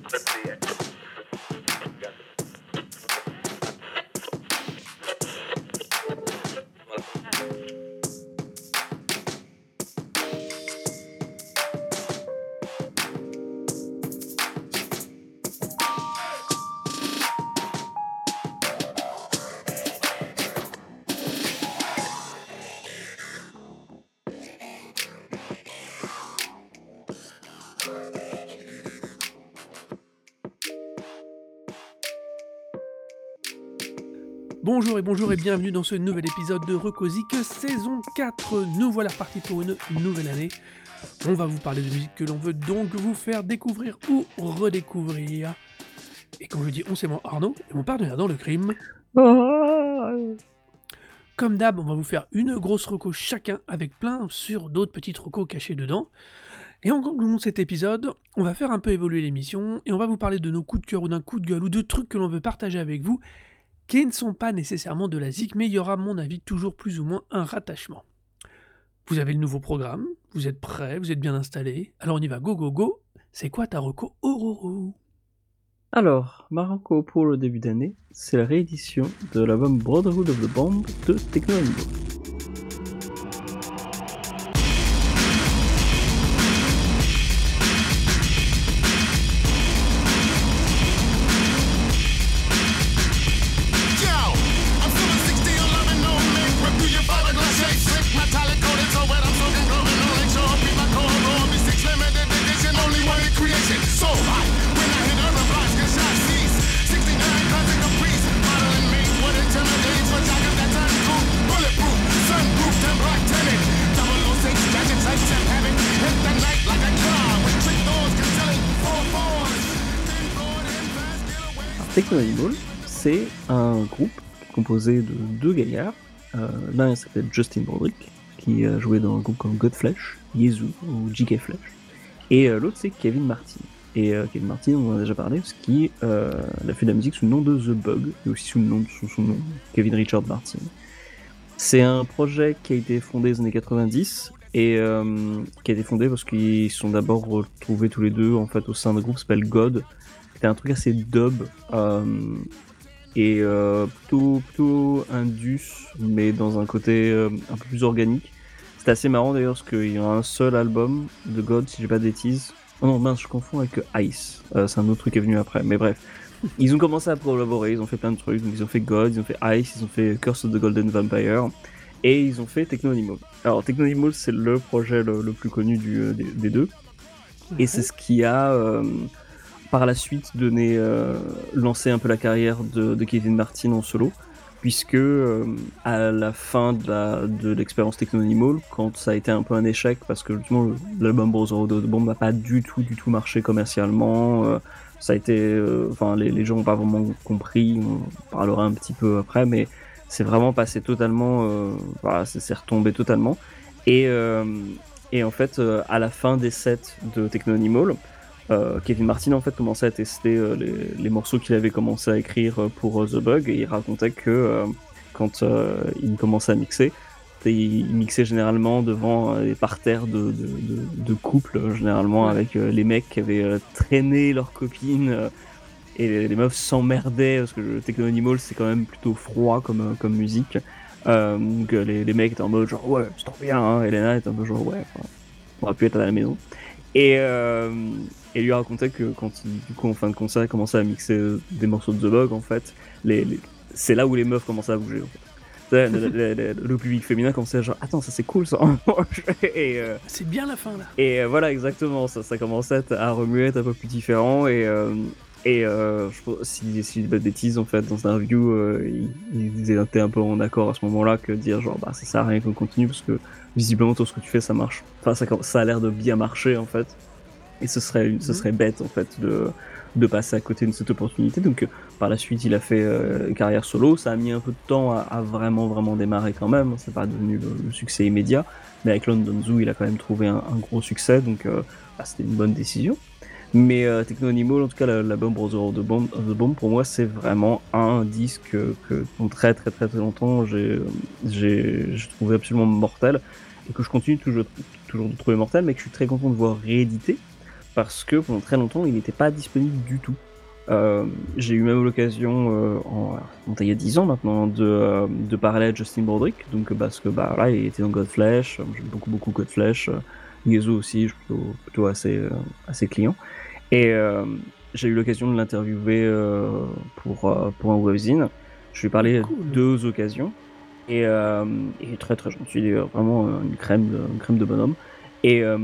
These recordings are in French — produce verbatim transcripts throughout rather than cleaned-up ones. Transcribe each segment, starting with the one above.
Bonjour et bonjour et bienvenue dans ce nouvel épisode de Recosic saison quatre. Nous voilà repartis pour une nouvelle année. On va vous parler de musique que l'on veut donc vous faire découvrir ou redécouvrir. Et quand je dis on, c'est moi Arnaud et mon partenaire dans le crime. Comme d'hab, on va vous faire une grosse reco chacun avec plein sur d'autres petites recos cachées dedans. Et en conclusion de cet épisode, on va faire un peu évoluer l'émission et on va vous parler de nos coups de cœur ou d'un coup de gueule ou de trucs que l'on veut partager avec vous qui ne sont pas nécessairement de la zik, mais il y aura à mon avis toujours plus ou moins un rattachement. Vous avez le nouveau programme, vous êtes prêts, vous êtes bien installés, alors on y va, go go go. C'est quoi ta reco Ororo? Alors, ma reco pour le début d'année, c'est la réédition de l'album Brotherhood of the Bomb de Techno Animal. Techno Animal, c'est un groupe composé de deux gaillards. Euh, l'un s'appelle Justin Broderick, qui a joué dans un groupe comme Godflesh, Yezu ou J K Flesh. Et euh, l'autre c'est Kevin Martin. Et euh, Kevin Martin, on en a déjà parlé, parce qu'il euh, a fait de la musique sous le nom de The Bug, et aussi sous le nom de son, son nom, Kevin Richard Martin. C'est un projet qui a été fondé dans les années quatre-vingt-dix, et euh, qui a été fondé parce qu'ils se sont d'abord retrouvés tous les deux en fait, au sein d'un groupe qui s'appelle God. C'était un truc assez dub euh, et euh, plutôt, plutôt indus, mais dans un côté euh, un peu plus organique. C'était assez marrant d'ailleurs parce qu'il y a un seul album de God, si j'ai pas de bêtises. Oh non, mince, je confonds avec Ice. Euh, c'est un autre truc qui est venu après, mais bref. Ils ont commencé à collaborer, ils ont fait plein de trucs. Donc ils ont fait God, ils ont fait Ice, ils ont fait Curse of the Golden Vampire et ils ont fait Techno Animal. Alors Techno Animal, c'est le projet le, le plus connu du, des, des deux. Et c'est ce qui a... Euh, par la suite donné, euh, lancé un peu la carrière de, de Kevin Martin en solo, puisque euh, à la fin de, la, de l'expérience Techno Animal, quand ça a été un peu un échec, parce que justement l'album Brotherhood of the Bomb n'a pas du tout du tout marché commercialement, euh, ça a été, enfin euh, les, les gens n'ont pas vraiment compris, on parlera un petit peu après, mais c'est vraiment passé totalement, euh, voilà, c'est, c'est retombé totalement, et, euh, et en fait euh, à la fin des sets de Techno Animal, Euh, Kevin Martin en fait commençait à tester euh, les, les morceaux qu'il avait commencé à écrire pour euh, The Bug, et il racontait que euh, quand euh, il commençait à mixer, il mixait généralement devant euh, des parterres de, de, de, de couples, généralement ouais. avec euh, les mecs qui avaient euh, traîné leurs copines euh, et les, les meufs s'emmerdaient parce que le Techno Animal c'est quand même plutôt froid comme, comme musique. Euh, donc les, les mecs étaient en mode genre ouais c'est trop bien, hein. Et Lena était un peu genre ouais on aurait pu être à la maison. Et, euh, et lui racontait que quand il, du coup, en fin de concert, il commençait à mixer des morceaux de The Bug, en fait, les, les, c'est là où les meufs commençaient à bouger. En fait. le, le, le, le public féminin commençait à genre, attends, ça c'est cool ça. et, euh, c'est bien la fin là. Et euh, voilà, exactement, ça, ça commençait à remuer, être un peu plus différent. Et, euh, et euh, je pense, si, si je dis pas de bêtises, en fait, dans cette interview, euh, ils, ils étaient un peu en accord à ce moment-là que dire genre, bah ça sert à rien qu'on continue parce que visiblement tout ce que tu fais ça marche, enfin ça, ça a l'air de bien marcher en fait, et ce serait, mmh. ce serait bête en fait de, de passer à côté de cette opportunité. Donc euh, par la suite il a fait euh, carrière solo, ça a mis un peu de temps à, à vraiment vraiment démarrer quand même, c'est pas devenu le, le succès immédiat, mais avec London Zoo il a quand même trouvé un, un gros succès, donc euh, bah, c'était une bonne décision. Mais euh, Techno Animal, en tout cas l'album Brotherhood of the Bomb, of the Bomb pour moi c'est vraiment un disque que, que en très très très très longtemps j'ai, j'ai, j'ai trouvé absolument mortel, et que je continue toujours, toujours de trouver mortel, mais que je suis très content de voir réédité, parce que pendant très longtemps, il n'était pas disponible du tout. Euh, j'ai eu même l'occasion, euh, en, bon, il y a dix ans maintenant, de, euh, de parler à Justin Broderick, donc parce que bah là, il était dans Godflesh, j'aime beaucoup beaucoup Godflesh, euh, Yezu aussi, je suis plutôt, plutôt assez, euh, assez client. Et euh, j'ai eu l'occasion de l'interviewer euh, pour, euh, pour un webzine. Je lui ai Ah, parlé à cool. deux occasions. Et euh, il est très très gentil, vraiment une crème de, une crème de bonhomme. Et euh,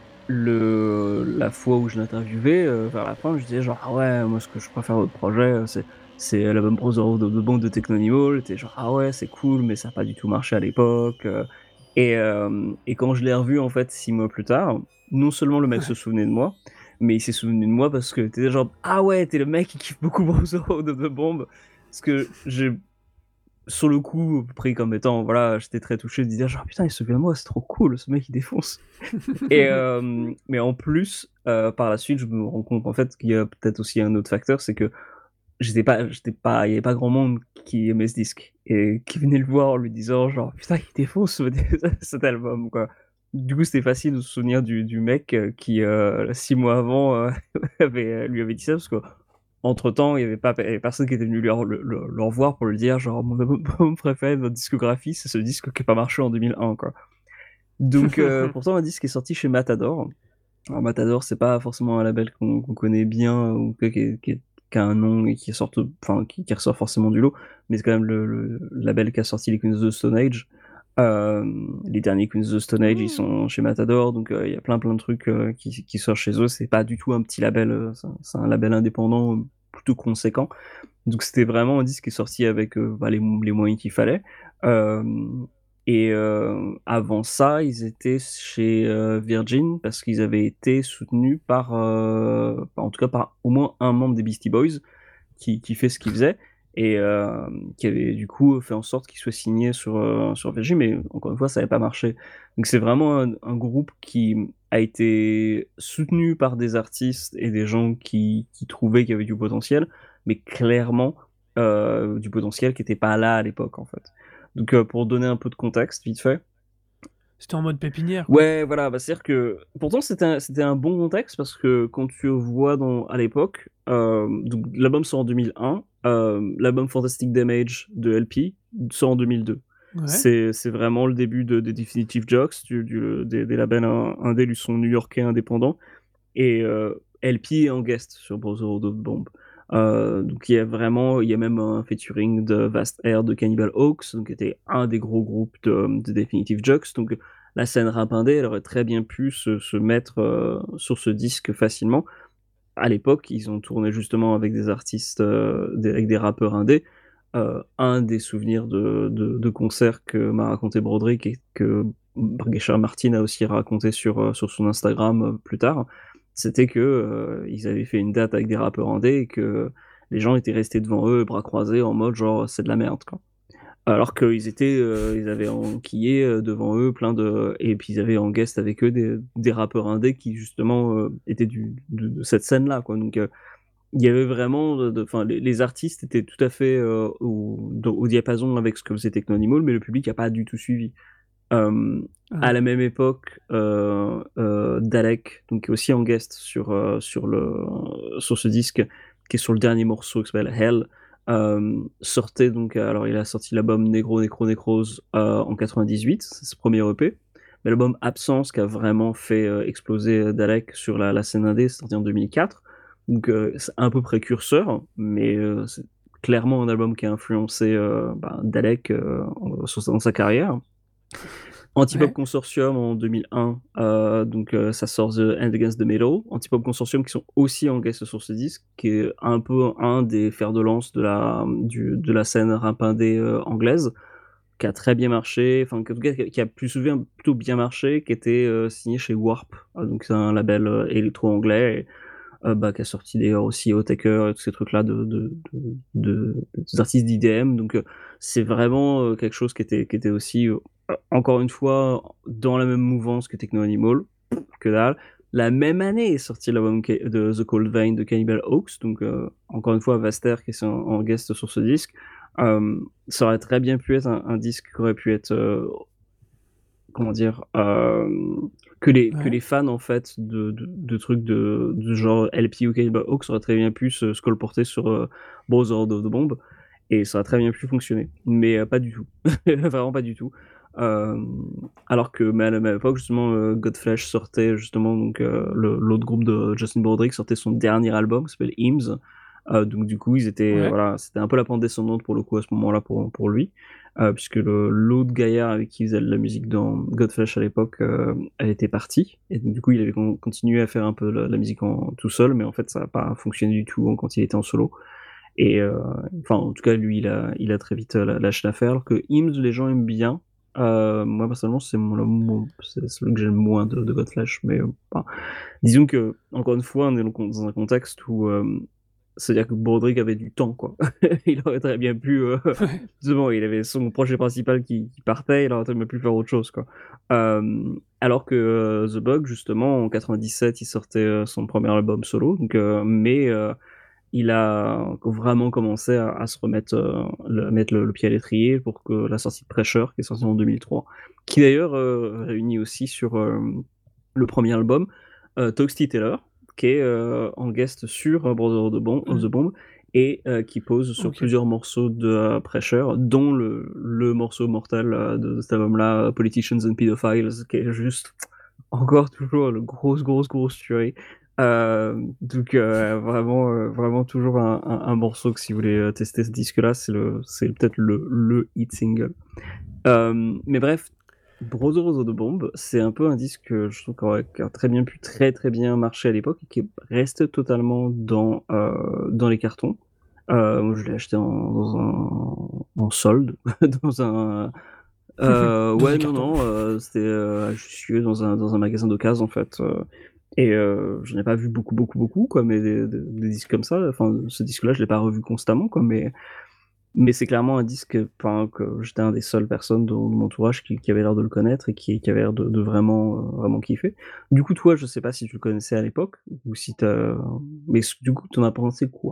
le, la fois où je l'interviewais, euh, vers la fin, je disais genre, ah ouais, moi ce que je préfère votre projet, c'est, c'est l'album Brother de, de Bond de Technonimal. T'es genre, ah ouais, c'est cool, mais ça n'a pas du tout marché à l'époque. Et, euh, et quand je l'ai revu, en fait, six mois plus tard, non seulement le mec se souvenait de moi, mais il s'est souvenu de moi parce que t'es genre, ah ouais, t'es le mec qui kiffe beaucoup Brother de, de Bomb. Parce que j'ai sur le coup pris comme étant voilà j'étais très touché de dire genre putain il se souvient de moi, c'est trop cool, ce mec il défonce. Et euh, mais en plus euh, par la suite je me rends compte en fait qu'il y a peut-être aussi un autre facteur, c'est que j'étais pas j'étais pas il y avait pas grand monde qui aimait ce disque et qui venait le voir en lui disant genre putain il défonce cet album quoi. Du coup c'était facile de se souvenir du, du mec qui euh, six mois avant euh, avait, lui avait dit ça, parce que entre temps, il y avait pas il y avait personne qui était venu lui le, le, le revoir pour lui dire genre mon album préféré de votre discographie, c'est ce disque qui n'a pas marché en deux mille un quoi. Donc euh, pourtant un disque est sorti chez Matador. Alors Matador, c'est pas forcément un label qu'on qu'on connaît bien ou qui, qui, qui, qui a un nom et qui sort enfin qui, qui ressort forcément du lot, mais c'est quand même le, le label qui a sorti les Queens of the Stone Age. Euh, les derniers Queens of the Stone Age, ils sont chez Matador, donc il euh, y a plein plein de trucs euh, qui, qui sortent chez eux. C'est pas du tout un petit label, euh, c'est un label indépendant euh, plutôt conséquent. Donc c'était vraiment un disque qui est sorti avec euh, bah, les, les moyens qu'il fallait. Euh, et euh, avant ça, ils étaient chez euh, Virgin parce qu'ils avaient été soutenus par, euh, en tout cas par au moins un membre des Beastie Boys qui, qui fait ce qu'il faisait et euh, qui avait du coup fait en sorte qu'il soit signé sur, euh, sur Virgin, mais encore une fois, ça n'avait pas marché. Donc c'est vraiment un, un groupe qui a été soutenu par des artistes et des gens qui, qui trouvaient qu'il y avait du potentiel, mais clairement euh, du potentiel qui n'était pas là à l'époque en fait. Donc euh, pour donner un peu de contexte, vite fait. C'était en mode pépinière, quoi. Ouais, voilà, bah, c'est-à-dire que pourtant c'était un, c'était un bon contexte parce que quand tu vois dans, à l'époque, euh, donc, l'album sort en deux mille un, euh, l'album Fantastic Damage de L P sort en deux mille deux. Ouais. C'est, c'est vraiment le début de, des Definitive Jocks, du, du, des, des labels indés du son new-yorkais indépendant. Et euh, L P est en guest sur Brotherhood of Bomb. Euh, donc il y a vraiment, il y a même un featuring de Vast Air de Cannibal Hawks, donc qui était un des gros groupes de, de Definitive Jocks. Donc la scène rap indé, elle aurait très bien pu se, se mettre euh, sur ce disque facilement. À l'époque, ils ont tourné justement avec des artistes, euh, des, avec des rappeurs indés. Euh, un des souvenirs de, de, de concerts que m'a raconté Broderick et que Richard Martin a aussi raconté sur, euh, sur son Instagram euh, plus tard, c'était que euh, ils avaient fait une date avec des rappeurs indés et que les gens étaient restés devant eux, bras croisés, en mode genre c'est de la merde quoi. Alors qu'ils étaient, euh, ils avaient enquillé euh, devant eux plein de, et puis ils avaient en guest avec eux des, des rappeurs indés qui justement euh, étaient du, de, de cette scène-là quoi. Donc euh, il y avait vraiment, enfin les, les artistes étaient tout à fait euh, au, au diapason avec ce que faisait Techno Animal, mais le public n'a pas du tout suivi. Euh, Ah. à la même époque, euh, euh, Dalek, donc aussi en guest sur euh, sur le sur ce disque, qui est sur le dernier morceau qui s'appelle Hell, euh, sortait donc, alors il a sorti l'album Negro Necro Necrose euh, en quatre-vingt-dix-huit, c'est ce premier E P. Mais l'album Absence qui a vraiment fait euh, exploser Dalek sur la, la scène indé, c'est sorti en deux mille quatre. Donc euh, c'est un peu précurseur, mais euh, c'est clairement un album qui a influencé euh, bah, Dalek euh, dans sa carrière. Antipop Ouais. Consortium en deux mille un, euh, donc euh, ça sort The End Against the Middle. Antipop Consortium qui sont aussi en guest sur ce disque, qui est un peu un des fers de lance de la, du, de la scène rap indé euh, anglaise, qui a très bien marché, enfin en tout cas qui a plus souvent plutôt bien marché, qui était euh, signé chez Warp, euh, donc c'est un label euh, électro-anglais, et, euh, bah, qui a sorti d'ailleurs aussi Otaker et tous ces trucs-là de, de, de, de, des artistes d'I D M, donc euh, c'est vraiment euh, quelque chose qui était, qui était aussi, euh, encore une fois, dans la même mouvance que Techno Animal, que dalle. La même année est sorti l'album de The Cold Vein de Cannibal Hawks, donc euh, encore une fois Vaster qui est en, en guest sur ce disque. Euh, ça aurait très bien pu être un, un disque qui aurait pu être euh, comment dire, euh, que les que Ouais. les fans en fait de, de, de trucs de, de genre L P ou Cannibal Hawks auraient très bien pu se, se colporter sur euh, Brotherhood of the Bomb et ça a très bien pu fonctionner, mais euh, pas du tout, vraiment pas du tout. Euh, alors que mais à la même époque justement euh, Godflesh sortait justement donc euh, le- l'autre groupe de Justin Broderick sortait son dernier album qui s'appelle Hymns. Euh, donc du coup ils étaient Ouais. voilà, c'était un peu la pente descendante pour le coup à ce moment-là pour pour lui, euh, puisque le- l'autre gaillard avec qui il faisait de la musique dans Godflesh à l'époque, euh, elle était partie, et donc, du coup il avait con- continué à faire un peu la, la musique en, tout seul, mais en fait ça n'a pas fonctionné du tout quand il était en solo. Et euh, enfin, en tout cas, lui, il a, il a très vite euh, lâché l'affaire. Alors que Hymns, les gens aiment bien. Euh, moi, personnellement, c'est mon, mon- c'est celui que j'aime le moins de, de Godflesh. Mais euh, enfin, disons que, encore une fois, on est dans un contexte où euh, c'est-à-dire que Broderick avait du temps, quoi. Il aurait très bien pu. Euh, Ouais. justement, il avait son projet principal qui, qui partait, il aurait très bien pu faire autre chose, quoi. Euh, alors que euh, The Bug, justement, en quatre-vingt-dix-sept, il sortait euh, son premier album solo. Donc, euh, mais euh, il a vraiment commencé à, à se remettre, euh, le, à mettre le, le pied à l'étrier pour que la sortie de Pressure, qui est sortie en deux mille trois, qui d'ailleurs euh, réunit aussi sur euh, le premier album euh, Toxty Taylor, qui est euh, en guest sur euh, Brother of the Bomb, of the Mm. Bomb et euh, qui pose sur Ok. plusieurs morceaux de euh, Pressure, dont le, le morceau mortel euh, de, de cet album-là, Politicians and Pedophiles, qui est juste encore toujours le grosse, grosse, grosse tuerie. Euh, donc euh, vraiment, euh, vraiment toujours un, un, un morceau que si vous voulez euh, tester ce disque-là, c'est le, c'est peut-être le, le hit single. Euh, mais bref, Brothers of the Bomb, c'est un peu un disque que je trouve qui a, qui a très bien pu très très bien marcher à l'époque et qui reste totalement dans, euh, dans les cartons. Euh, moi, je l'ai acheté en, dans un, en solde, dans un, euh, Dans ouais, un non, carton. non, euh, c'était euh, je suis dans un, dans un magasin d'occasion en fait. euh, et euh, j'en ai pas vu beaucoup, beaucoup, beaucoup, quoi, mais des, des- des disques comme ça, enfin, ce disque-là, je l'ai pas revu constamment, quoi, mais, mais c'est clairement un disque, enfin, que j'étais un des seules personnes de mon entourage qui, qui avait l'air de le connaître et qui, qui avait l'air de, de vraiment, euh, vraiment kiffer. Du coup, toi, je sais pas si tu le connaissais à l'époque, ou si t'as, mais du coup, t'en as pensé quoi?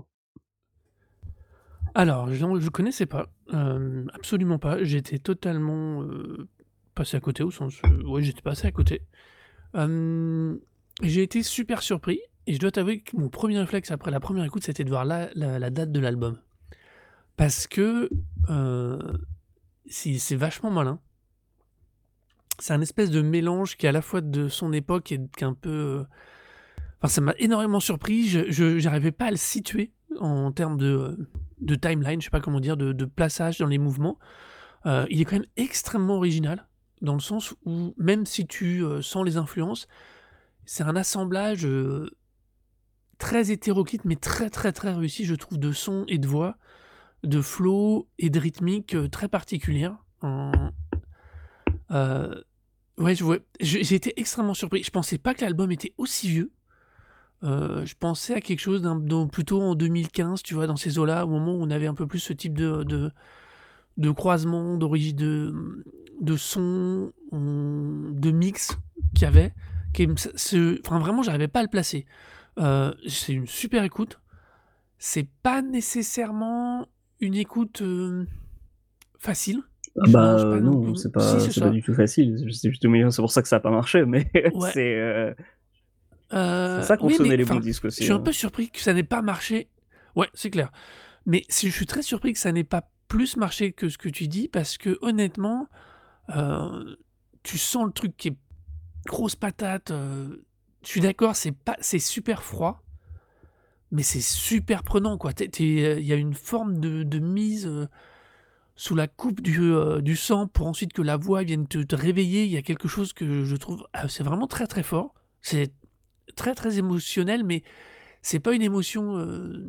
Alors, je ne connaissais pas, hem, absolument pas. J'étais totalement, heu, passé à côté au sens, heu, ouais, j'étais passé à côté. Hem, j'ai été super surpris et je dois t'avouer que mon premier réflexe après la première écoute, c'était de voir la la la date de l'album. Parce que, heu, c'est c'est vachement malin. C'est un espèce de mélange qui est à la fois de son époque et qui est un peu, heu enfin, ça m'a énormément surpris. Je je j'arrivais pas à le situer en termes de, heu, de timeline, je sais pas comment dire, de de plaçage dans les mouvements. Heu, il est quand même extrêmement original, dans le sens où même si tu, heu, sens les influences, c'est un assemblage, heu, très hétéroclite, mais très, très, très réussi, je trouve, de sons et de voix, de flow et de rythmique, heu, très particulière. En heu, ouais, je vois j'ai j'ai été extrêmement surpris. Je pensais pas que l'album était aussi vieux. Heu, je pensais à quelque chose d'un dans plutôt en deux mille quinze, tu vois, dans ces eaux-là, au moment où on avait un peu plus ce type de de de croisement, d'origi de, mmh, de sons, mmh, de mix qu'il y avait, qui me s ce enfin vraiment j'arrivais pas à le placer. Heu, c'est une super écoute. C'est pas nécessairement une écoute, hem, facile. Ah Je bah mange euh, pas non non, plus c'est si, pas, c'est c'est pas ça. du tout facile, c'est justement c'est pour ça que ça a pas marché, mais Ouais, c'est, euh, c'est heu, ça qu'on oui, mais sonnait les bons enfin, disques je aussi, suis un hein. peu surpris que ça n'ait pas marché. Ouais, c'est clair. Mais si je suis très surpris que ça n'ait pas plus marché que ce que tu dis parce que honnêtement, heu, tu sens le truc qui est grosse patate, heu, je suis d'accord, c'est pas c'est super froid, mais c'est super prenant, quoi. Tu es tu es, il y a une forme de de mise, heu, sous la coupe du, heu, du sang pour ensuite que la voix vienne te te réveiller. Il y a quelque chose que je trouve ah, c'est vraiment très, très fort. C'est très, très émotionnel, mais c'est pas une émotion, heu,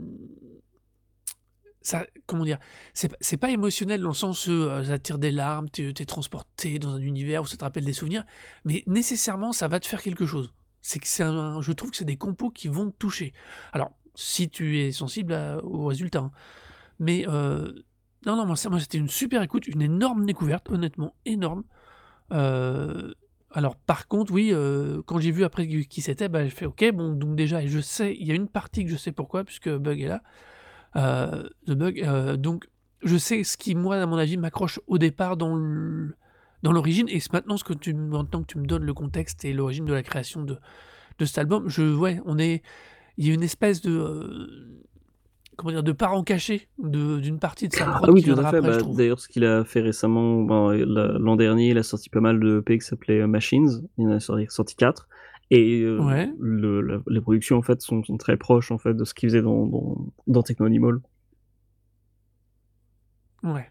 ça comment dire? C'est p c'est pas émotionnel dans le sens où, heu, ça tire des larmes, tu es transporté dans un univers où ça te rappelle des souvenirs, mais nécessairement ça va te faire quelque chose. C'est que c'est un je trouve que c'est des compos qui vont te toucher. Alors, si tu es sensible à au résultat, hein, mais heu, non, non, moi ça moi c'était une super écoute, une énorme découverte, honnêtement, énorme. Heu, alors par contre, oui, heu, quand j'ai vu après qui qui c'était, bah, j'ai fait: «OK, bon, donc déjà» et je sais il y a une partie que je sais pourquoi puisque Bug est là. Heu, The Bug, heu, donc je sais ce qui, moi, à mon avis, m'accroche au départ dans l dans l'origine et c'est maintenant ce que tu m maintenant que tu me donnes le contexte et l'origine de la création de de cet album, je ouais, on est il y a une espèce de, heu, comment dire? De parent caché de d'une partie de sa Ah prod oui, qui tout à viendra fait. après, je Bah, trouve. d'ailleurs, ce qu'il a fait récemment, ben, la l'an dernier, il a sorti pas mal de E P qui s'appelaient, heu, Machines. Il en a sorti sorti quatre et heu, Ouais, le la les productions, en fait, sont sont très proches, en fait, de ce qu'il faisait dans dans dans Techno Animal. ouais.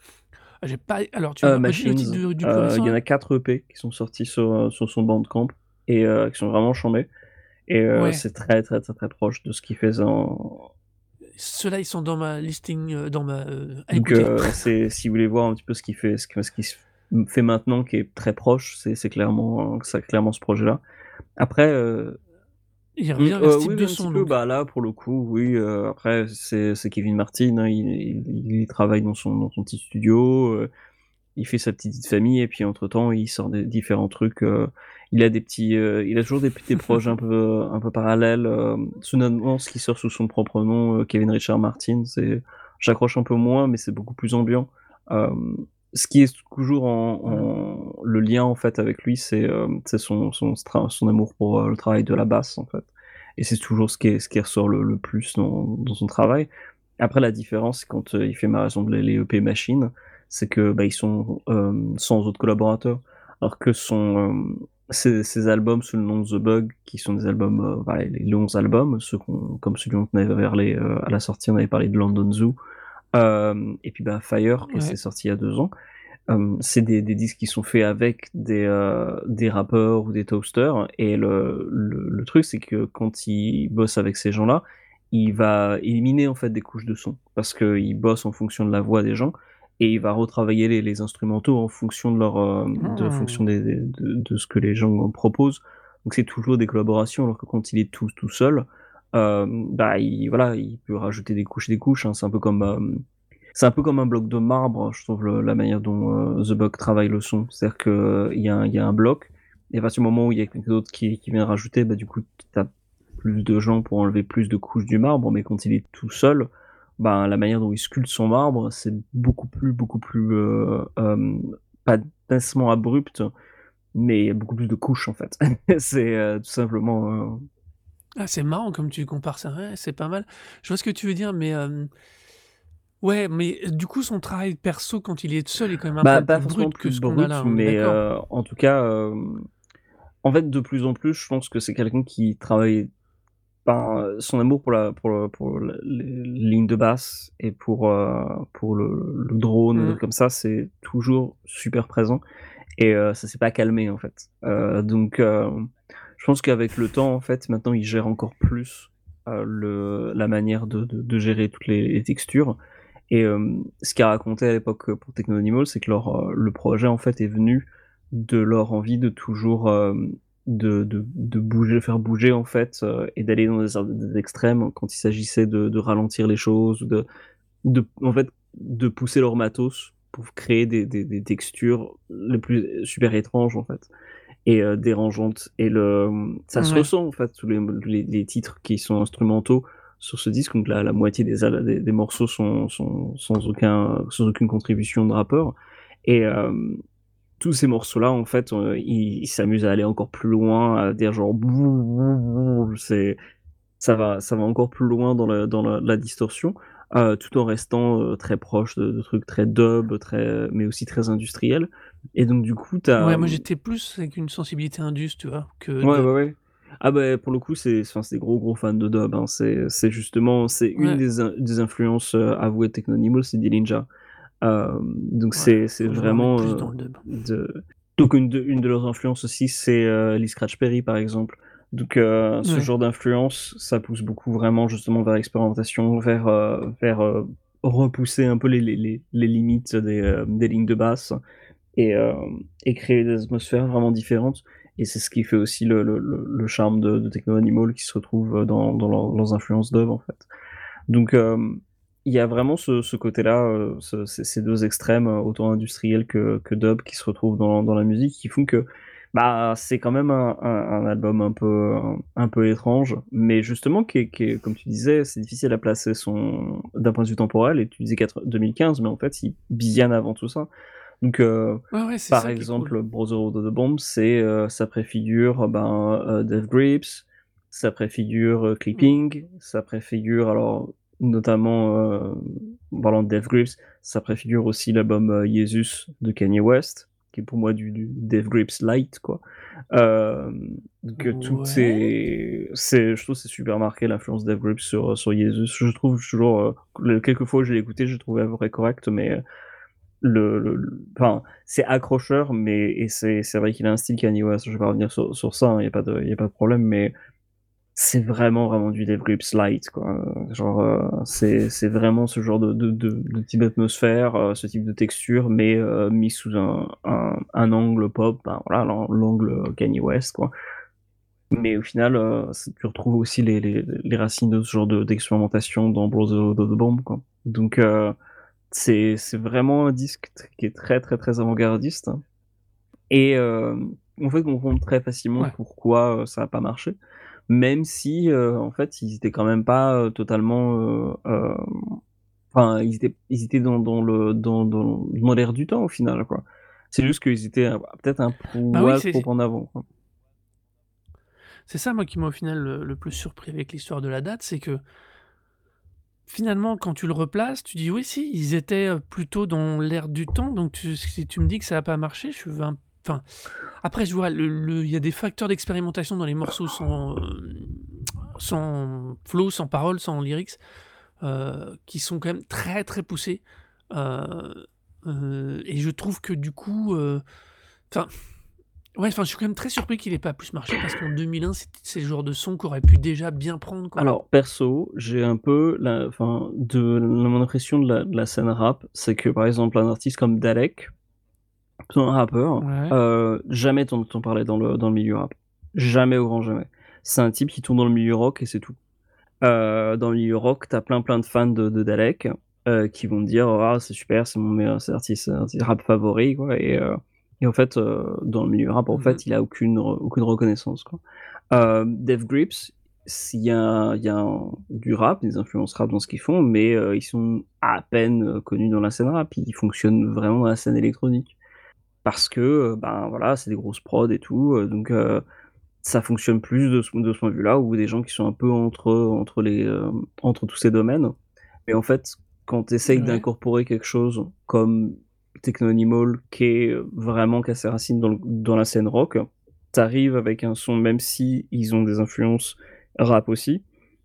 Ah, j'ai pas alors tu Heu, me redis le titre Machines, du du plus heu, il récent y en là? a quatre E P qui sont sortis sur, heu, sur son Bandcamp et heu, qui sont vraiment charmés et heu, Ouais, c'est très, très, très, très proche de ce qu'il faisait en ceux-là, ils sont dans ma listing, heu, dans ma, heu, à donc écouter. heu, c'est si vous voulez voir un petit peu ce qu'il fait ce que ce qu'il s fait maintenant qui est très proche, c'est c'est clairement c'est clairement ce projet-là. Après, heu Il mmh, revient vers heu, ce type oui, de oui, un petit son peu, donc. bah, là, pour le coup, oui, heu, après c'est c'est Kevin Martin, hein, il il il travaille dans son dans son petit studio, heu, il fait sa petite vie de famille et puis entre-temps, il sort des différents trucs, heu, il a des petits, heu, il a toujours des petits projets un peu un peu parallèles, hem, soudainement, ce qui sort sous son propre nom, heu, Kevin Richard Martin, c'est j'accroche un peu moins, mais c'est beaucoup plus ambiant. Hem, ce qui est toujours en Mmh. en le lien, en fait, avec lui, c'est, hem, c'est son son stra son amour pour, heu, le travail de la basse, en fait et c'est toujours ce qui est ce qui ressort le le plus dans dans son travail. Après la différence, c'est quand, heu, il fait ma raison de les E P Machine, c'est que, bah, ils sont, hem, sans autres collaborateurs. Alors que son, hem, ses ses albums sous le nom de The Bug, qui sont des albums, heu, voilà, les les onze albums, ceux qu'on comme celui dont on avait parlé, heu, à la sortie, on avait parlé de London Zoo, hem et puis, bah, Fire, qui s'est Ouais. sorti il y a deux ans. Hem, c'est des des disques qui sont faits avec des, heu, des rappeurs ou des toasters et le le le truc, c'est que quand il bosse avec ces gens-là, il va éliminer, en fait, des couches de son. Parce qu'il bosse en fonction de la voix des gens et il va retravailler les les instrumentaux en fonction de leur, hem, de fonction Mmh. des des de de ce que les gens proposent. Donc c'est toujours des collaborations, alors que quand il est tout tout seul, hem, bah, il voilà, il peut rajouter des couches et des couches, hein. C'est un peu comme, hem c'est un peu comme un bloc de marbre, je trouve le la manière dont, heu, The Bug travaille le son. C'est-à-dire qu'il y a un il y a un bloc et à partir du moment où il y a quelqu'un d'autre qui qui vient rajouter, bah, du coup, tu as plus de gens pour enlever plus de couches du marbre, mais quand il est tout seul, ben, la manière dont il sculpte son marbre, c'est beaucoup plus beaucoup plus, heu, hem, pas nécessairement abrupt, mais il y a beaucoup plus de couches, en fait. C'est, heu, tout simplement, heu Ah, c'est marrant comme tu compares ça, ouais, c'est pas mal. Je vois ce que tu veux dire, mais hem, ouais, mais du coup, son travail perso, quand il est seul, est quand même un bah, poil pas plus forcément brut plus que ce qu'on a brut, là, on est mais, d'accord? heu, en tout cas, hem en fait, de plus en plus, je pense que c'est quelqu'un qui travaille ben, heu, son amour pour la pour le pour le les lignes de basse et pour, heu, pour le le drone, des Mmh. trucs comme ça, c'est toujours super présent et heu, ça s'est pas calmé, en fait. Heu, donc hem, je pense qu'avec le temps, en fait, maintenant, il gère encore plus, heu, le la manière de de de gérer toutes les les textures et hem, ce qu'il racontait à l'époque, heu, pour Techno Animal, c'est que leur, heu, le projet, en fait, est venu de leur envie de toujours, hem, de de de bouger, faire bouger, en fait, heu et d'aller dans des ar des extrêmes quand il s'agissait de de ralentir les choses ou de de en fait, de pousser leur matos pour créer des des des textures les plus super étranges, en fait et heu, dérangeantes et le, mmh, ça se Ouais. ressent, en fait, tous les les les titres qui sont instrumentaux sur ce disque, donc la la moitié des al des des morceaux sont sont sans aucun sans aucune contribution de rappeur et hem, tous ces morceaux-là, en fait, heu, ils ils s'amusent à aller encore plus loin, à dire genre c'est ça va ça va encore plus loin dans le dans la la distorsion, heu, tout en restant, heu, très proche de de trucs très dub, très mais aussi très industriels et donc du coup, tu Ouais, as, moi, mmh j'étais plus avec une sensibilité indus, tu vois, que ouais, ouais, dub. ouais. Ah bah, pour le coup, c'est enfin, c'est des gros, gros fans de dub, hein. C'est c'est justement c'est une Ouais, des in des influences, heu, avouées de Techno Animal, c'est Dillinger. Hem, donc ouais, c'est c'est faut que je me remette vraiment, plus heu, dans le dub. de donc une de une de leurs influences aussi, c'est, heu, Lee Scratch Perry, par exemple. Donc heu, ce Ouais. genre d'influence, ça pousse beaucoup vraiment justement vers l'expérimentation, vers, heu, vers, heu, repousser un peu les les les les limites des, heu, des lignes de basse et hem et créer des atmosphères vraiment différentes et c'est ce qui fait aussi le le le le charme de de Techno Animal qui se retrouve, dans dans leurs leurs influences dub, en fait. Donc hem, il y a vraiment ce ce côté-là, heu, ce ces ces deux extrêmes, heu, autant industriels que que dub qui se retrouvent dans dans la musique, qui font que, bah, c'est quand même un un un album un peu un un peu étrange, mais justement qui est qui est comme tu disais, c'est difficile à placer son d'un point de vue temporel et tu disais quatre deux mille quinze, mais en fait, il bien avant tout ça. Donc, euh, Ouais, ouais, c'est par ça qui est cool. exemple, Brotherhood of the Bomb, c'est euh, ça préfigure ben, euh, Death Grips, ça préfigure euh, Mmh. Clipping, ça préfigure, alors, notamment, euh, en parlant de Death Grips, ça préfigure aussi l'album euh, Jesus de Kanye West, qui est pour moi du, du Death Grips light, quoi. Euh, donc, euh, toutes Ouais? ces, c'est, je trouve que c'est super marqué l'influence Death Grips sur, sur Jesus. Je trouve toujours, euh, le- quelques fois où je l'ai écouté, je trouvais vrai correct, mais euh, le, le- le- enfin, c'est accrocheur, mais et c'est c'est vrai qu'il a un style Kanye West. Je vais pas revenir sur, sur ça, il y a pas de y a pas de problème, mais c'est vraiment vraiment du Dave Grips light, quoi. Genre, euh, c'est c'est vraiment ce genre de de, de, de type d'atmosphère, euh, ce type de texture, mais euh, mis sous un, un un angle pop, ben, voilà, l'an- l'angle Kanye West, quoi. Mais au final, euh, c'est- tu retrouves aussi les, les, les racines de ce genre de- d'expérimentation dans Brotherhood of the Bomb, quoi. Donc, euh, c'est c'est vraiment un disque tr- qui est très très très avant-gardiste et euh, on fait comprendre très facilement Ouais. pourquoi euh, ça a pas marché, même si euh, en fait ils étaient quand même pas euh, totalement, euh, euh, enfin ils étaient ils étaient dans, dans le dans, dans, dans l'air du temps au final, quoi. C'est juste qu'ils étaient euh, peut-être un Bah oui, poil trop c'est en avant, quoi. c'est ça moi qui m'a au final le le plus surpris avec l'histoire de la date, c'est que finalement quand tu le replaces, tu dis: «Oui si, ils étaient, heu, plutôt dans l'air du temps», donc tu si tu me dis que ça a pas marché, je suis un enfin, après je vois le le il y a des facteurs d'expérimentation dans les morceaux sans, hem, sans flow, sans paroles, sans lyrics, heu, qui sont quand même très, très poussés, heu heu et je trouve que du coup, heu, enfin ouais, enfin, je suis quand même très surpris qu'il ait pas plus marché parce qu'en deux mille un, c'est c'est le genre de son qu'aurait pu déjà bien prendre, quoi. Alors perso, j'ai un peu la, enfin, de mon impression de la, de la scène rap, c'est que par exemple un artiste comme Dalek, c'est un rappeur, Ouais, euh, jamais t'en entends parler dans le, dans le milieu rap. Jamais au grand jamais. C'est un type qui tourne dans le milieu rock et c'est tout. Euh, dans le milieu rock, t'as plein plein de fans de, de Dalek euh, qui vont te dire ah c'est super, c'est mon meilleur, c'est l'artiste, c'est l'artiste rap favori, quoi. Et, euh, et en fait, euh, dans le milieu rap, en mmh mh, fait, il a aucune aucune reconnaissance, quoi. Euh, Dev Grips, s'il y a, il y a un- du rap, des influences rap dans ce qu'ils font, mais euh, ils sont à peine euh, connus dans la scène rap. Ils fonctionnent vraiment dans la scène électronique parce que euh, ben voilà, c'est des grosses prods et tout, euh, donc euh, ça fonctionne plus de ce, de ce point de vue-là, ou des gens qui sont un peu entre entre les euh, entre tous ces domaines. Mais en fait, quand tu essayes ouais, d'incorporer quelque chose comme Techno Animal, qui est vraiment qui a ses racines dans, le- dans la scène rock, t'arrives avec un son, même si ils ont des influences rap aussi,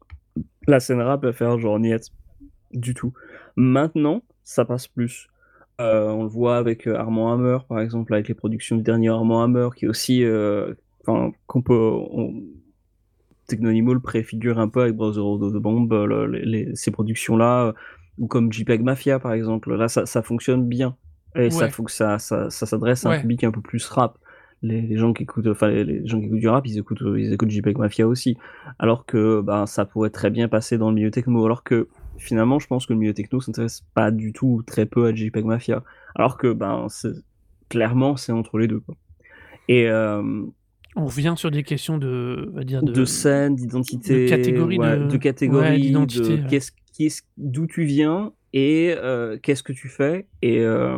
la scène rap va faire genre niet du tout. Maintenant, ça passe plus. Euh, on le voit avec euh, Armand Hammer, par exemple, avec les productions du dernier Armand Hammer, qui est aussi, euh, enfin, qu'on peut, on, Technonimal préfigure un peu avec Brotherhood of the Bomb, euh, le- les, les- ces productions-là, euh, ou comme JPEG Mafia, par exemple. Là, ça, ça fonctionne bien. Et ça, ouais, faut que ça, ça, ça s'adresse à un ouais, public un peu plus rap. Les, les gens qui écoutent, enfin, les, les gens qui écoutent du rap, ils écoutent, ils écoutent JPEG Mafia aussi. Alors que, ben, ça pourrait très bien passer dans le milieu techno. Alors que, finalement, je pense que le milieu techno s'intéresse pas du tout, ou très peu à JPEG Mafia. Alors que, ben, c'est- clairement, c'est entre les deux, quoi. Et, euh, on revient sur des questions de, on va dire de de, mmh, scène, de d'identité, catégorie ouais, de de ouais, catégorie, de d'identité, ouais. qu'est-ce, qu'est-ce, d'où tu viens et euh, qu'est-ce que tu fais. Et euh,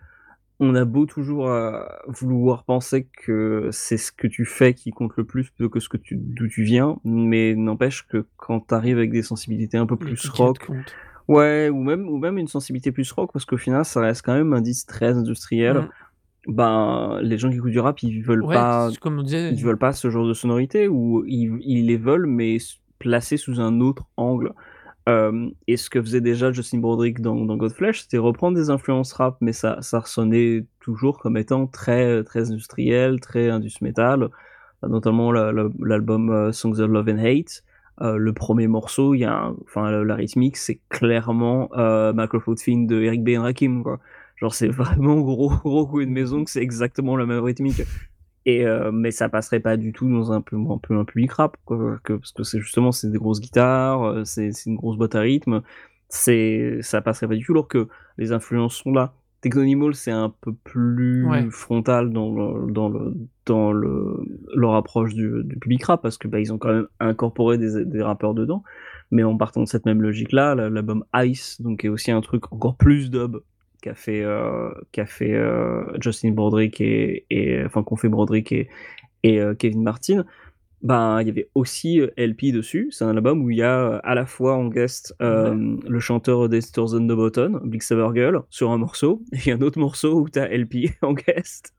on a beau toujours euh, vouloir penser que c'est ce que tu fais qui compte le plus plutôt que ce que tu, d'où tu viens, mais n'empêche que quand t'arrives avec des sensibilités un peu plus L'étiquette rock, compte. ouais, ou même, ou même une sensibilité plus rock, parce qu'au final, ça reste quand même un disque très industriel. Mmh. Ben, les gens qui écoutent du rap, ils veulent Ouais, pas c comme on disait, ils veulent pas ce genre de sonorité ou ils, ils les veulent mais placés sous un autre angle. Euh, et ce que faisait déjà Justin Broderick dans, dans Godflesh, c'était reprendre des influences rap, mais ça, ça ressonnait toujours comme étant très, très industriel, très indus metal, notamment la- la- l'album euh, Songs of Love and Hate. Euh, le premier morceau, il y a un- enfin la, la rythmique, c'est clairement euh, Microphone Thing de Eric B. and Rakim, quoi. Genre c'est vraiment gros gros coup de mmh maison mh, que c'est exactement la même rythmique. Et euh, mais ça passerait pas du tout dans un peu un peu un public rap, quoi, que, parce que c'est justement c'est des grosses guitares, euh, c'est c'est une grosse boîte à rythme, c'est ça passerait pas du tout alors que les influences sont là. Technonimal c'est un peu ouais, plus frontal dans le dans le dans le leur approche du, du public rap parce que bah ils ont quand même incorporé des, des rappeurs dedans, mais en partant de cette même logique là, l'album Ice donc est aussi un truc encore plus dub qu'a fait, euh, qu'a fait euh, Justin Broderick et, et enfin qu'ont fait Broderick et, et euh, Kevin Martin, ben il y avait aussi euh, L P dessus. C'est un album où il y a euh, à la fois en guest Ouais. euh, le chanteur des Stores on the Button, Big Silver Girl, sur un morceau, et un autre morceau où t'as L P en guest.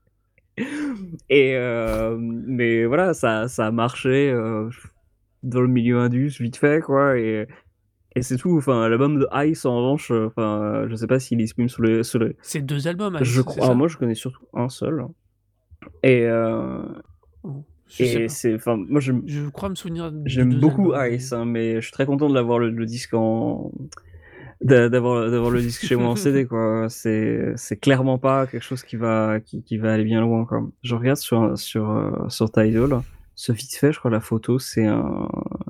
Et euh, mais voilà, ça, ça a marché euh, dans le milieu indus vite fait quoi. Et, et c'est tout. Enfin, l'album de Ice en revanche, euh, enfin, euh, je sais pas s'il est disponible sur le, sur le. C'est deux albums, Je Ice, c'est crois. Alors ça? moi, je connais surtout un seul. Et euh, Oh, je sais et pas. c'est, enfin, moi j'aime Je crois me souvenir de j'aime deux beaucoup albums, mais... Ice, hein, mais je suis très content de l'avoir le, le disque en d'a- d'avoir d'avoir le disque chez moi en C D quoi. C'est c'est clairement pas quelque chose qui va qui, qui va aller bien loin quoi. Je regarde sur sur euh, sur Tidal, ce vite fait, je crois la photo c'est un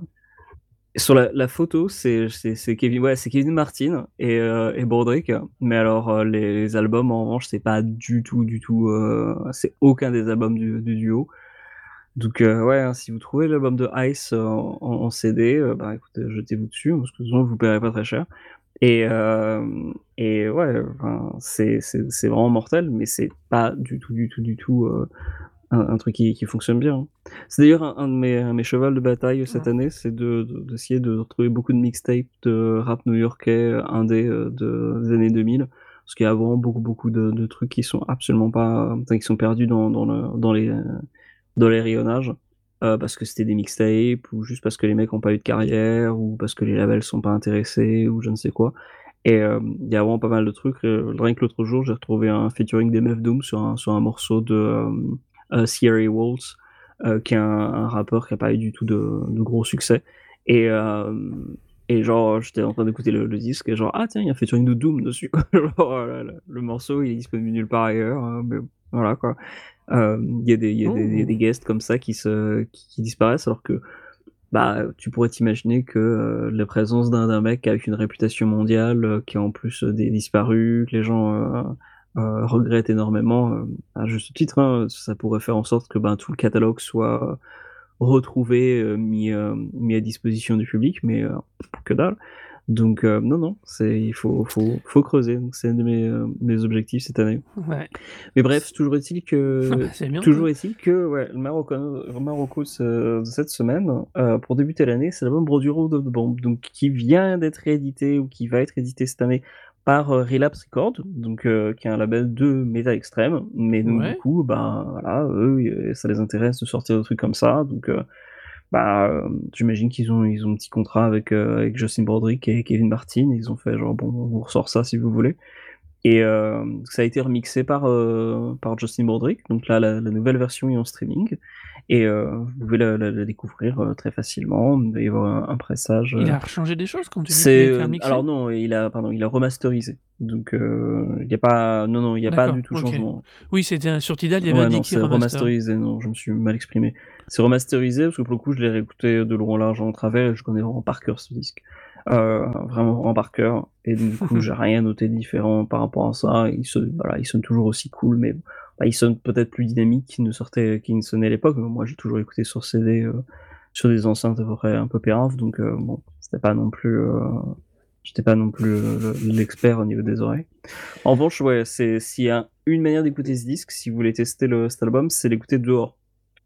sur la, la photo c'est c'est c'est Kevin ouais c'est Kevin Martin et euh, et Broderick, mais alors euh, les, les albums en revanche c'est pas du tout du tout euh, c'est aucun des albums du, du duo. Donc euh, ouais, hein, si vous trouvez l'album de Ice euh, en, en C D, euh, bah écoutez, jetez-vous dessus parce que sinon vous paierez pas très cher. Et, euh, et ouais, enfin, c'est, c'est, c'est vraiment mortel, mais c'est pas du tout, du tout, du tout euh, un, un truc qui, qui fonctionne bien, hein. C'est d'ailleurs un, un de mes, un de mes chevals de bataille cette année, c'est de, de- d'essayer de retrouver beaucoup de mixtapes de rap new-yorkais, euh, indé euh, de, des années deux mille, parce qu'il y a vraiment beaucoup, beaucoup de, de trucs qui sont absolument pas, enfin, qui sont perdus dans, dans, le, dans les, dans les rayonnages, euh, parce que c'était des mixtapes, ou juste parce que les mecs ont pas eu de carrière, ou parce que les labels sont pas intéressés, ou je ne sais quoi. Et euh, il y a vraiment pas mal de trucs. Euh, rien que l'autre jour, j'ai retrouvé un featuring des Meuf Doom sur un, sur un morceau de euh, euh, Sierra Waltz, euh, qui est un, un rappeur qui a pas eu du tout de, de gros succès. Et, euh, et genre, j'étais en train d'écouter le, le disque, et genre, ah tiens, il y a un featuring de Doom dessus, quoi. Genre, euh, le, le morceau, il est disponible nulle part ailleurs, hein, mais voilà, quoi. Euh, Il y a des, il y a des, il y a des Oh, guests comme ça qui, se, qui, qui disparaissent, alors que bah, tu pourrais t'imaginer que euh, la présence d'un d'un mec avec une réputation mondiale, euh, qui est en plus euh, des disparus, que les gens euh, euh, regrettent énormément, euh, à juste titre, hein, ça pourrait faire en sorte que ben, tout le catalogue soit retrouvé, euh, mis, euh, mis à disposition du public, mais euh, que dalle. Donc euh, non, non, c'est il faut, faut, faut creuser. Donc c'est un de mes, euh, mes objectifs cette année. ouais. Mais bref, toujours est-il que, C'est bien, ouais. toujours est-il que ouais, le Marocco, le Marocco de, ce- de cette semaine, euh, pour débuter l'année, c'est l'album Broduro de Bomb, donc qui vient d'être réédité ou qui va être édité cette année par euh, Relapse Records, donc euh, qui est un label de métal extrême. Mais donc du Ouais. coup, ben voilà, eux, euh, ça les intéresse de sortir des trucs comme ça, donc euh, bah, euh, j'imagine qu'ils ont ils ont un petit contrat avec euh, avec Justin Broderick et Kevin Martin. Ils ont fait genre bon, on vous ressort ça si vous voulez. Et euh, ça a été remixé par, euh, par Justin Broderick. Donc là, la, la nouvelle version est en streaming. Et euh, vous pouvez la, la- la découvrir euh, très facilement. Il va y avoir un, un pressage. Il euh. a changé des choses quand tu dis qu'il a C'est été euh, remixé? alors non, il a pardon, il a remasterisé. Donc euh, il y a pas non non, il y a pas D'accord, du tout de ok. changement. Oui, c'était un- sur Tidal, il y avait Ouais non, indiqué c'est remaster. remasterisé. Non, je me suis mal exprimé. C'est remasterisé parce que pour le coup, je l'ai réécouté de long en large en travers et je connais vraiment par cœur ce disque. Euh, vraiment vraiment par cœur. Et donc, du coup, j'ai rien noté de différent par rapport à ça. Il sonne, voilà, il sonne toujours aussi cool, mais bah, il sonne peut-être plus dynamique qu'il ne sortait, qu'il ne sonnait à l'époque. Mais moi, j'ai toujours écouté sur C D, euh, sur des enceintes à peu près un peu péraves, donc euh, bon, c'était pas non plus, euh, j'étais pas non plus euh, l'expert au niveau des oreilles. En revanche, ouais, c'est s'il y a une manière d'écouter ce disque, si vous voulez tester le, cet album, c'est l'écouter dehors.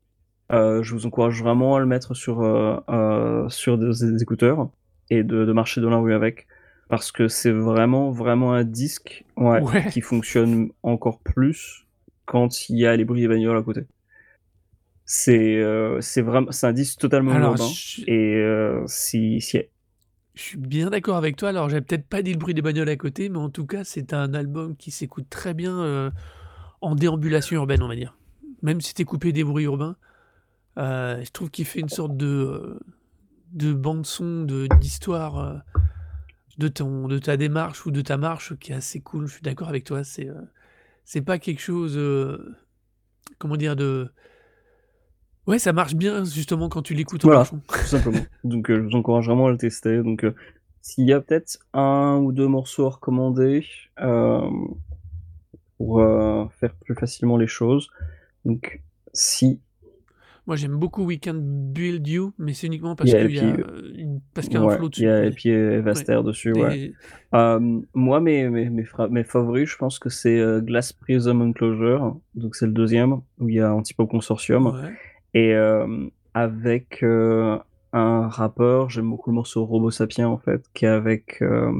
Euh, je vous encourage vraiment à le mettre sur, euh, euh, sur des, des écouteurs et de, de marcher dans la rue avec. Parce que c'est vraiment, vraiment un disque, ouais, Ouais. qui fonctionne encore plus quand il y a les bruits des bagnoles à côté. C'est euh, c'est vraiment, c'est un disque totalement Alors, urbain. je, Et euh, si, si, je suis bien d'accord avec toi. Alors, j'ai peut-être pas dit le bruit des bagnoles à côté, mais en tout cas, c'est un album qui s'écoute très bien euh, en déambulation urbaine, on va dire. Même si t'es coupé des bruits urbains, euh, je trouve qu'il fait une sorte de, euh, de bande-son, de, d'histoire euh, de, ton, de ta démarche ou de ta marche qui est assez cool. Je suis d'accord avec toi. C'est euh, c'est pas quelque chose, euh, comment dire, de. Ouais, ça marche bien justement quand tu l'écoutes en voilà, marchant. tout simplement. Donc, euh, je vous encourage vraiment à le tester. Donc, euh, s'il y a peut-être un ou deux morceaux à recommander, euh, pour euh, faire plus facilement les choses. Donc, si Moi, j'aime beaucoup Weekend Build You, mais c'est uniquement il parce y a qu'il y L P, a euh, euh, parce qu'il y a un Ouais, flow il y dessus. a, et Ouais. puis euh, Vaster Ouais. dessus, ouais. Et... Euh, moi, mes, mes, mes, fra- mes favoris, je pense que c'est euh, Glass Prism Enclosure, donc c'est le deuxième, où il y a Antipop Consortium. Ouais. Et euh, avec euh, un rappeur, j'aime beaucoup le morceau Robo Sapien, en fait, qui est avec euh,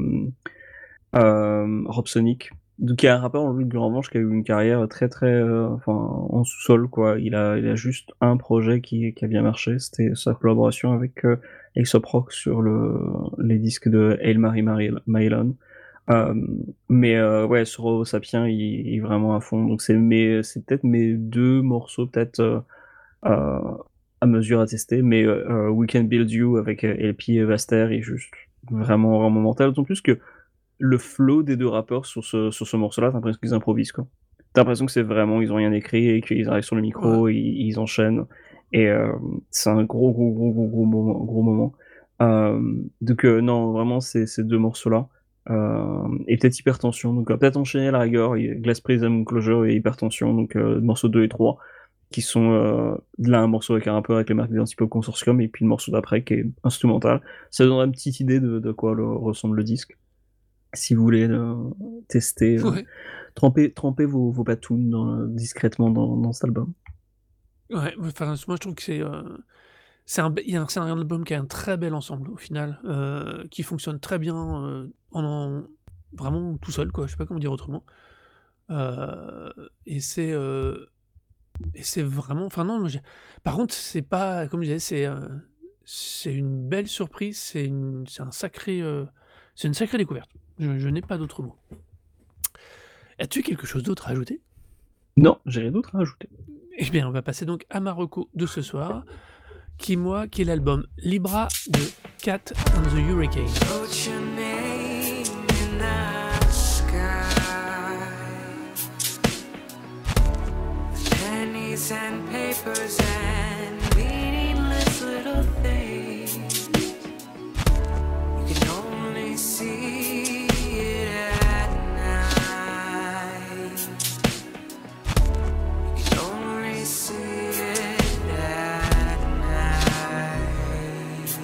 euh, Rob Sonic. Donc il y a un rappeur en lui de revanche qui a eu une carrière très très euh, enfin en sous-sol quoi. Il a il a juste un projet qui qui a bien marché, c'était sa collaboration avec euh, Aesop Rock sur le les disques de Hail Mary Mary Mylon. Euh, mais euh, ouais sur Homo Sapien il, il est vraiment à fond. Donc c'est mes c'est peut-être mes deux morceaux peut-être euh, euh, à mesure à tester. Mais euh, euh, We Can Build You avec euh, L P et Vaster est juste vraiment vraiment mental. D'autant plus que le flow des deux rappeurs sur ce, sur ce morceau-là, t'as l'impression qu'ils improvisent, quoi. T'as l'impression que c'est vraiment, ils ont rien écrit et qu'ils arrivent sur le Ouais. micro, ils, ils enchaînent. Et euh, c'est un gros, gros, gros, gros, gros moment. Gros moment. Euh, donc, euh, non, vraiment, c'est ces deux morceaux-là. Euh, et peut-être Hypertension. Donc, euh, peut-être enchaîner à la rigueur. Il y a Glass Prism Closure et Hypertension, donc euh, morceaux deux et trois, qui sont euh, là un morceau avec un rappeur avec les marques des Antipop Consortium, et puis le morceau d'après qui est instrumental. Ça donne une petite idée de, de quoi le, ressemble le disque si vous voulez euh, tester, euh, Ouais. tremper, tremper vos, vos patounes dans- discrètement dans, dans cet album. Ouais. Enfin, moi, je trouve que c'est. euh, C'est un, be- il y a un, c'est un album qui a un très bel ensemble au final, euh, qui fonctionne très bien euh, en, en- vraiment tout seul, quoi. Je sais pas comment dire autrement. Euh, et c'est euh, et c'est vraiment, enfin non, moi, j'ai- par contre c'est pas comme je disais, c'est euh, c'est une belle surprise, c'est une, c'est un sacré, euh, c'est une sacrée découverte. Je, je n'ai pas d'autre mot. As-tu quelque chose d'autre à ajouter? Non, j'ai rien d'autre à ajouter. Eh bien, on va passer donc à ma reco de ce soir, qui moi, qui est l'album Libra de Cat and the Hurricane. Wrote your name in the sky. Pennies and papers and meaningless little things. You can only see it at night. You can only see it at night.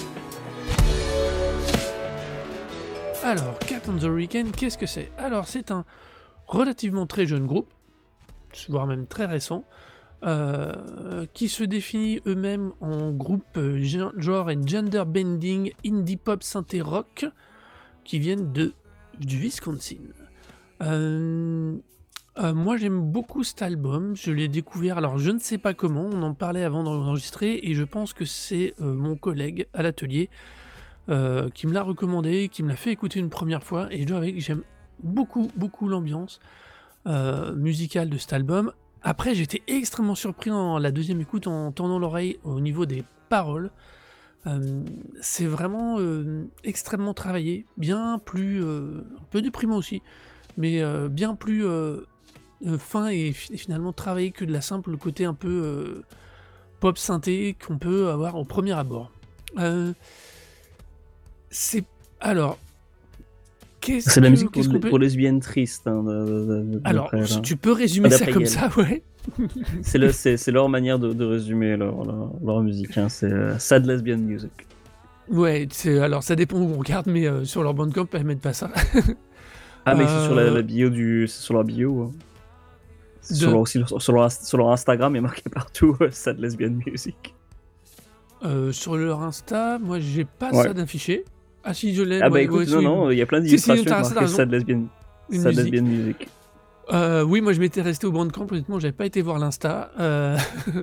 Alors, Cat on the Hurricane, qu'est-ce que c'est? Alors, c'est un relativement très jeune groupe, voire même très récent, euh, qui se définit eux-mêmes en groupe euh, gen- genre and gender bending indie pop synthé rock, qui viennent de du Wisconsin. Euh, euh, moi, j'aime beaucoup cet album. Je l'ai découvert. Alors, je ne sais pas comment. On en parlait avant d'enregistrer, et je pense que c'est euh, mon collègue à l'atelier euh, qui me l'a recommandé, qui me l'a fait écouter une première fois, et je dois avouer que j'aime beaucoup, beaucoup l'ambiance euh, musicale de cet album. Après, j'étais extrêmement surpris en la deuxième écoute en tendant l'oreille au niveau des paroles. Euh, c'est vraiment euh, extrêmement travaillé, bien plus, euh, un peu déprimant aussi, mais euh, bien plus euh, euh, fin et, fi- et finalement travaillé que de la simple côté un peu euh, pop synthé qu'on peut avoir au premier abord. Euh, c'est alors qu'est-ce C'est de la que musique pour, qu'est-ce qu'on peut pour lesbiennes tristes, hein, de, de, de, alors d'après, si là. tu peux résumer Enfin, ça d'après comme Yel. ça, ouais. C'est, le, c'est, c'est leur manière de, de résumer leur, leur, leur musique. Hein. C'est euh, sad lesbian music. Ouais, c'est alors ça dépend où on regarde, mais euh, sur leur bandcamp, elles mettent pas ça. Ah, mais c'est sur la, Euh, la bio du. C'est sur leur bio. Hein. C'est sur de, leur, aussi, sur, leur, sur leur Instagram, il est marqué partout euh, sad lesbian music. euh, sur leur Insta, moi j'ai pas Ouais. ça d'affiché. Ah si, je l'ai. Ah, bah ouais, écoute, ouais, non, si, non, il y a plein Si, si, d'illustrations t'as qui raison, t'as marquent raison. sad lesbian, Une sad musique. lesbian music. Euh, oui, moi je m'étais resté au bandcamp, honnêtement, j'avais pas été voir l'Insta. Euh,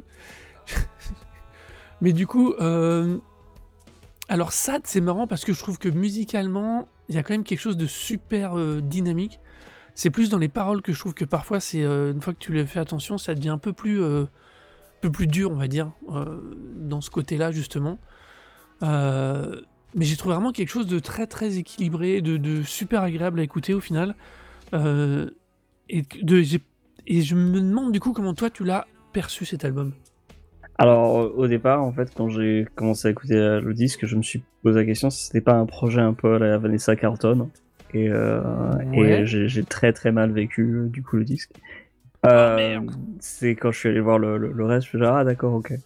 Mais du coup, euh, alors Sad, c'est marrant parce que je trouve que musicalement, il y a quand même quelque chose de super euh, dynamique. C'est plus dans les paroles que je trouve que parfois, c'est euh, une fois que tu le fais attention, ça devient un peu plus, euh, un peu plus dur, on va dire, euh, dans ce côté-là justement. Euh, mais j'ai trouvé vraiment quelque chose de très très équilibré, de, de super agréable à écouter au final. Euh, et, que- de, j'ai- et je me demande du coup comment toi tu l'as perçu cet album. Alors, euh, au départ, en fait, quand j'ai commencé à écouter euh, le disque, je me suis posé la question si c'était pas un projet un peu à la Vanessa Carlton. Et, euh, et Ouais. j'ai, j'ai très très mal vécu, euh, du coup, le disque. Oh Euh, merde. c'est quand je suis allé voir le, le, le reste, je me suis dit, ah d'accord, ok.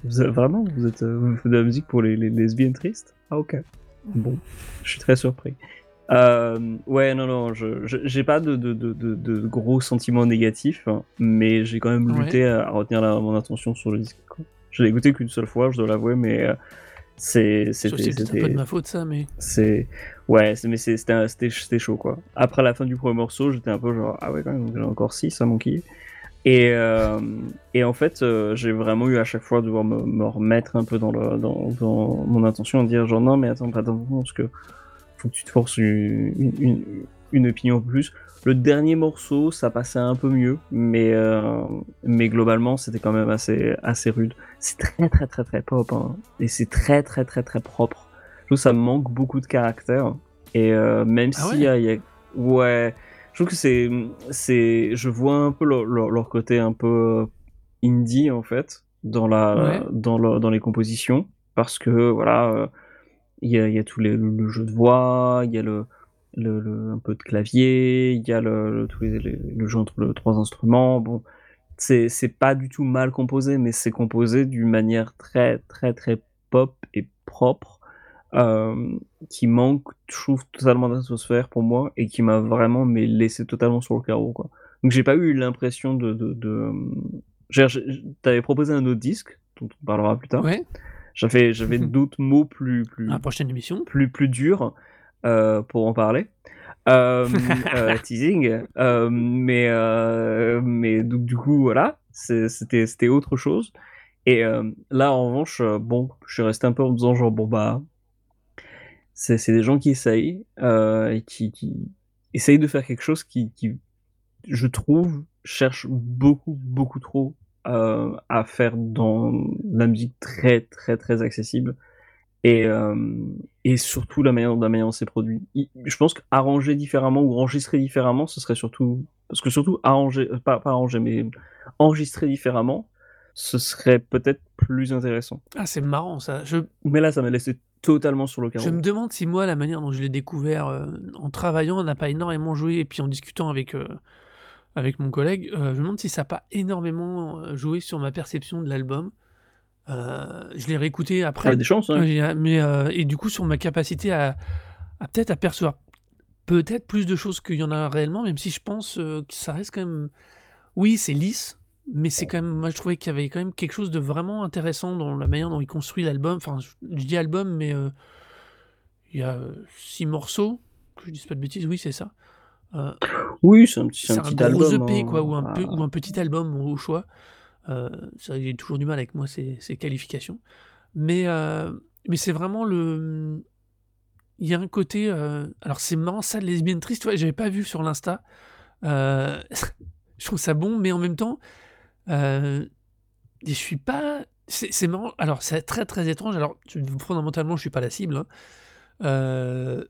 Vous êtes- vraiment, vous êtes, euh, vous faites de la musique pour les, les lesbiennes tristes? Ah ok. Bon, je suis très surpris. Euh, ouais, non, non, je, je- j'ai pas de, de, de, de, de gros sentiments négatifs, hein, mais j'ai quand même Ouais. lutté à retenir la- mon attention sur le disque, quoi. Je l'ai écouté qu'une seule fois, je dois l'avouer, mais euh, c'est, C'est c'était, aussi peut-être un peu de c'était, ma faute, ça, mais. c'est, ouais, c'est, mais c'est- c'était, un- c'était, c'était chaud, quoi. Après la fin du premier morceau, j'étais un peu genre, ah ouais, quand même, j'ai encore six à manquer. Et, euh, et en fait, euh, j'ai vraiment eu à chaque fois de devoir me, me remettre un peu dans, le, dans, dans mon intention, à dire genre non, mais attends, pas attends, parce que faut que tu te forces une, une, une, une opinion en plus. Le dernier morceau, ça passait un peu mieux, mais, euh, mais globalement, c'était quand même assez, assez rude. C'est très, très, très, très pop, hein, et c'est très, très, très, très propre. Je trouve que ça manque beaucoup de caractère, et euh, même Ah si ouais? il y a, ouais, je trouve que c'est, c'est, je vois un peu leur, leur, leur côté un peu indie en fait dans Ouais. la, dans le, dans les compositions, parce que voilà, euh, il y a, il y a tout les, le, le jeu de voix, il y a le, le, le- un peu de clavier, il y a le, le, tous les- les- le jeu entre les trois instruments. Bon, c'est, c'est pas du tout mal composé, mais c'est composé d'une manière très, très, très pop et propre, euh, qui manque, je trouve, totalement d'atmosphère pour moi et qui m'a vraiment mais, laissé totalement sur le carreau, quoi. Donc j'ai pas eu l'impression de. de, de euh, j'ai- j'ai- T'avais proposé un autre disque, dont on parlera plus tard. Ouais. J'avais, j'avais d'autres mots plus, À la plus, prochaine émission. plus, plus durs euh, pour en parler. Euh, euh, teasing. Euh, mais, euh, mais donc, du coup, voilà, c'est- c'était, c'était autre chose. Et euh, là, en revanche, euh, bon, je suis resté un peu en me disant, genre, bon, bah, c'est, c'est des gens qui essayent, euh, et qui, qui essayent de faire quelque chose qui, qui, je trouve, cherche beaucoup, beaucoup trop euh, à faire dans la musique très, très, très accessible. Et, euh, et surtout la manière, la manière dont c'est produit. Il- Je pense qu'arranger différemment ou enregistrer différemment, ce serait surtout. Parce que surtout, arranger, euh, pas, pas arranger, mais enregistrer différemment, ce serait peut-être plus intéressant. Ah, c'est marrant, ça. Je, Mais là, ça m'a laissé totalement sur le je me carreau. demande si moi, la manière dont je l'ai découvert euh, en travaillant n'a pas énormément joué, et puis en discutant avec, euh, avec mon collègue, euh, je me demande si ça n'a pas énormément euh, joué sur ma perception de l'album. Heu, je l'ai réécouté Ah, il y a après, des chances, heu, hein. j'ai mais heu et du coup sur ma capacité à à peut-être apercevoir peut-être plus de choses qu'il y en a réellement, même si je pense, heu, que ça reste quand même oui, c'est lisse, mais c'est quand même moi je trouvais qu'il y avait quand même quelque chose de vraiment intéressant dans la manière dont il construit l'album. Enfin, je je dis album, mais heu, il y a, heu, six morceaux, que je dise pas de bêtises, oui, c'est ça. Heu, Oui, c'est un petit, c'est un c'est un petit gros album, E P quoi, ou un peu ou hein. un petit album au choix. Heu, c'est vrai que j'ai toujours du mal avec moi ces ces qualifications. Mais heu, mais c'est vraiment le, mmh, il y a un côté, heu, alors c'est marrant ça, Lesbienne triste, tu vois? J'avais pas vu sur l'Insta, heu, je trouve ça bon, mais en même temps, heu, et je suis pas c'est c'est marrant, alors c'est très, très étrange, alors je fondamentalement, je suis pas la cible, hein, heu,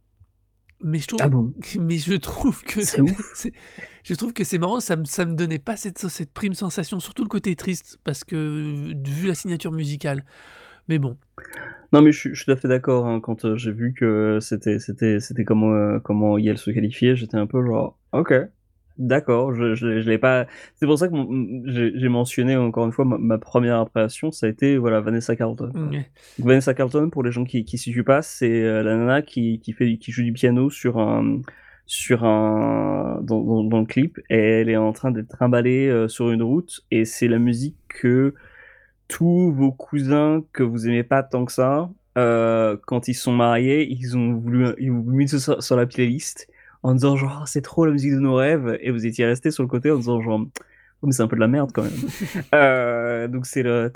mais je Ah trouve bon? mais je trouve que C'est ouf. c'est je trouve que c'est marrant, ça me ça me donnait pas cette cette prime sensation, surtout le côté triste parce que, vu la signature musicale, mais bon. Non, mais je suis, je suis tout à fait d'accord, hein. Quand euh, j'ai vu que c'était, c'était, c'était comment, euh, comment Yel se qualifiait, j'étais un peu genre, ok, d'accord, je, je, je l'ai pas. C'est pour ça que mon- j'ai j'ai mentionné encore une fois ma, ma première impression, ça a été voilà Vanessa Carlton, quoi. Mmh, Donc, Vanessa Carlton, pour les gens qui qui s'y situent pas, c'est euh, la nana qui, qui fait, qui joue du piano sur un, sur un, dans, dans, dans le clip, et elle est en train d'être trimballée euh, sur une route, et c'est la musique que tous vos cousins que vous aimez pas tant que ça, euh, quand ils se sont mariés, ils ont voulu, ils ont mis ça sur, sur la playlist en disant genre Ah, c'est trop la musique de nos rêves, et vous étiez resté sur le côté en disant genre oh, mais c'est un peu de la merde quand même. Euh, donc c'est le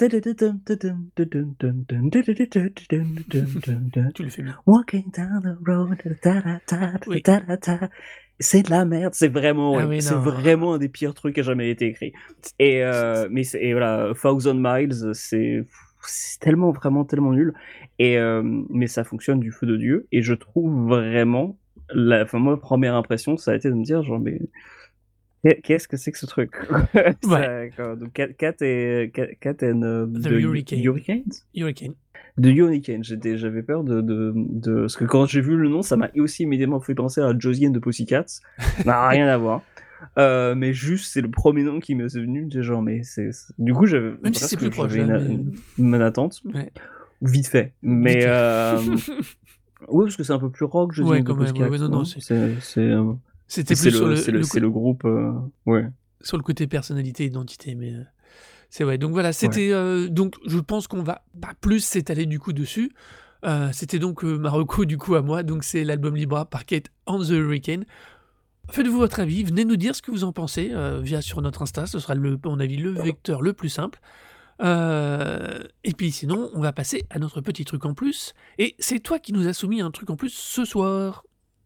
tu le fais bien. Walking down the road, ta ta ta Oui. ta ta ta. C'est de la merde, c'est vraiment Ah horrible. oui, C'est non. vraiment un des pires trucs qui a jamais été écrit. Et, euh, mais c'est, et voilà, Thousand Miles, c'est, c'est tellement, vraiment, tellement nul. Et, euh, mais ça fonctionne du feu de Dieu. Et je trouve vraiment, la, enfin, moi, première impression, ça a été de me dire, genre, mais qu'est- qu'est-ce que c'est que ce truc? Ouais, Ça, quoi. Donc, Cat, Cat et, Cat, Cat and, euh, The de Hurricane. Hurricanes? Hurricane. De Hurricane, j'étais, j'avais peur de, de, de, parce que quand j'ai vu le nom, ça m'a aussi immédiatement fait penser à Josie and the Pussycats. Ça n'a rien à voir. Euh, mais juste, c'est le premier nom qui m'est venu. J'étais genre, mais c'est. c'est- Du coup, j'avais Même si c'est presque plus proche, j'avais hein, une, mais... une, une attente, Ouais, vite fait. Mais vite fait. euh, oui, parce que c'est un peu plus rock, je Ouais, dis, de quand même, ouais, ouais, Pussycat, non, non, non? c'est... C'est, c'est, euh, C'était c'est plus sur le, le, c'est le, le, c'est cô- le groupe. euh, Ouais, sur le côté personnalité, identité, mais... euh, C'est vrai, donc voilà, ouais. c'était... euh, donc je pense qu'on va pas plus s'étaler du coup dessus. Euh, c'était donc euh, Marocco du coup à moi, donc c'est l'album Libra par Kate on the Hurricane. Faites-vous votre avis, venez nous dire ce que vous en pensez euh, via sur notre Insta, ce sera le, à mon avis le vecteur le plus simple. Euh, et puis sinon, on va passer à notre petit truc en plus. Et c'est toi qui nous as soumis un truc en plus ce soir.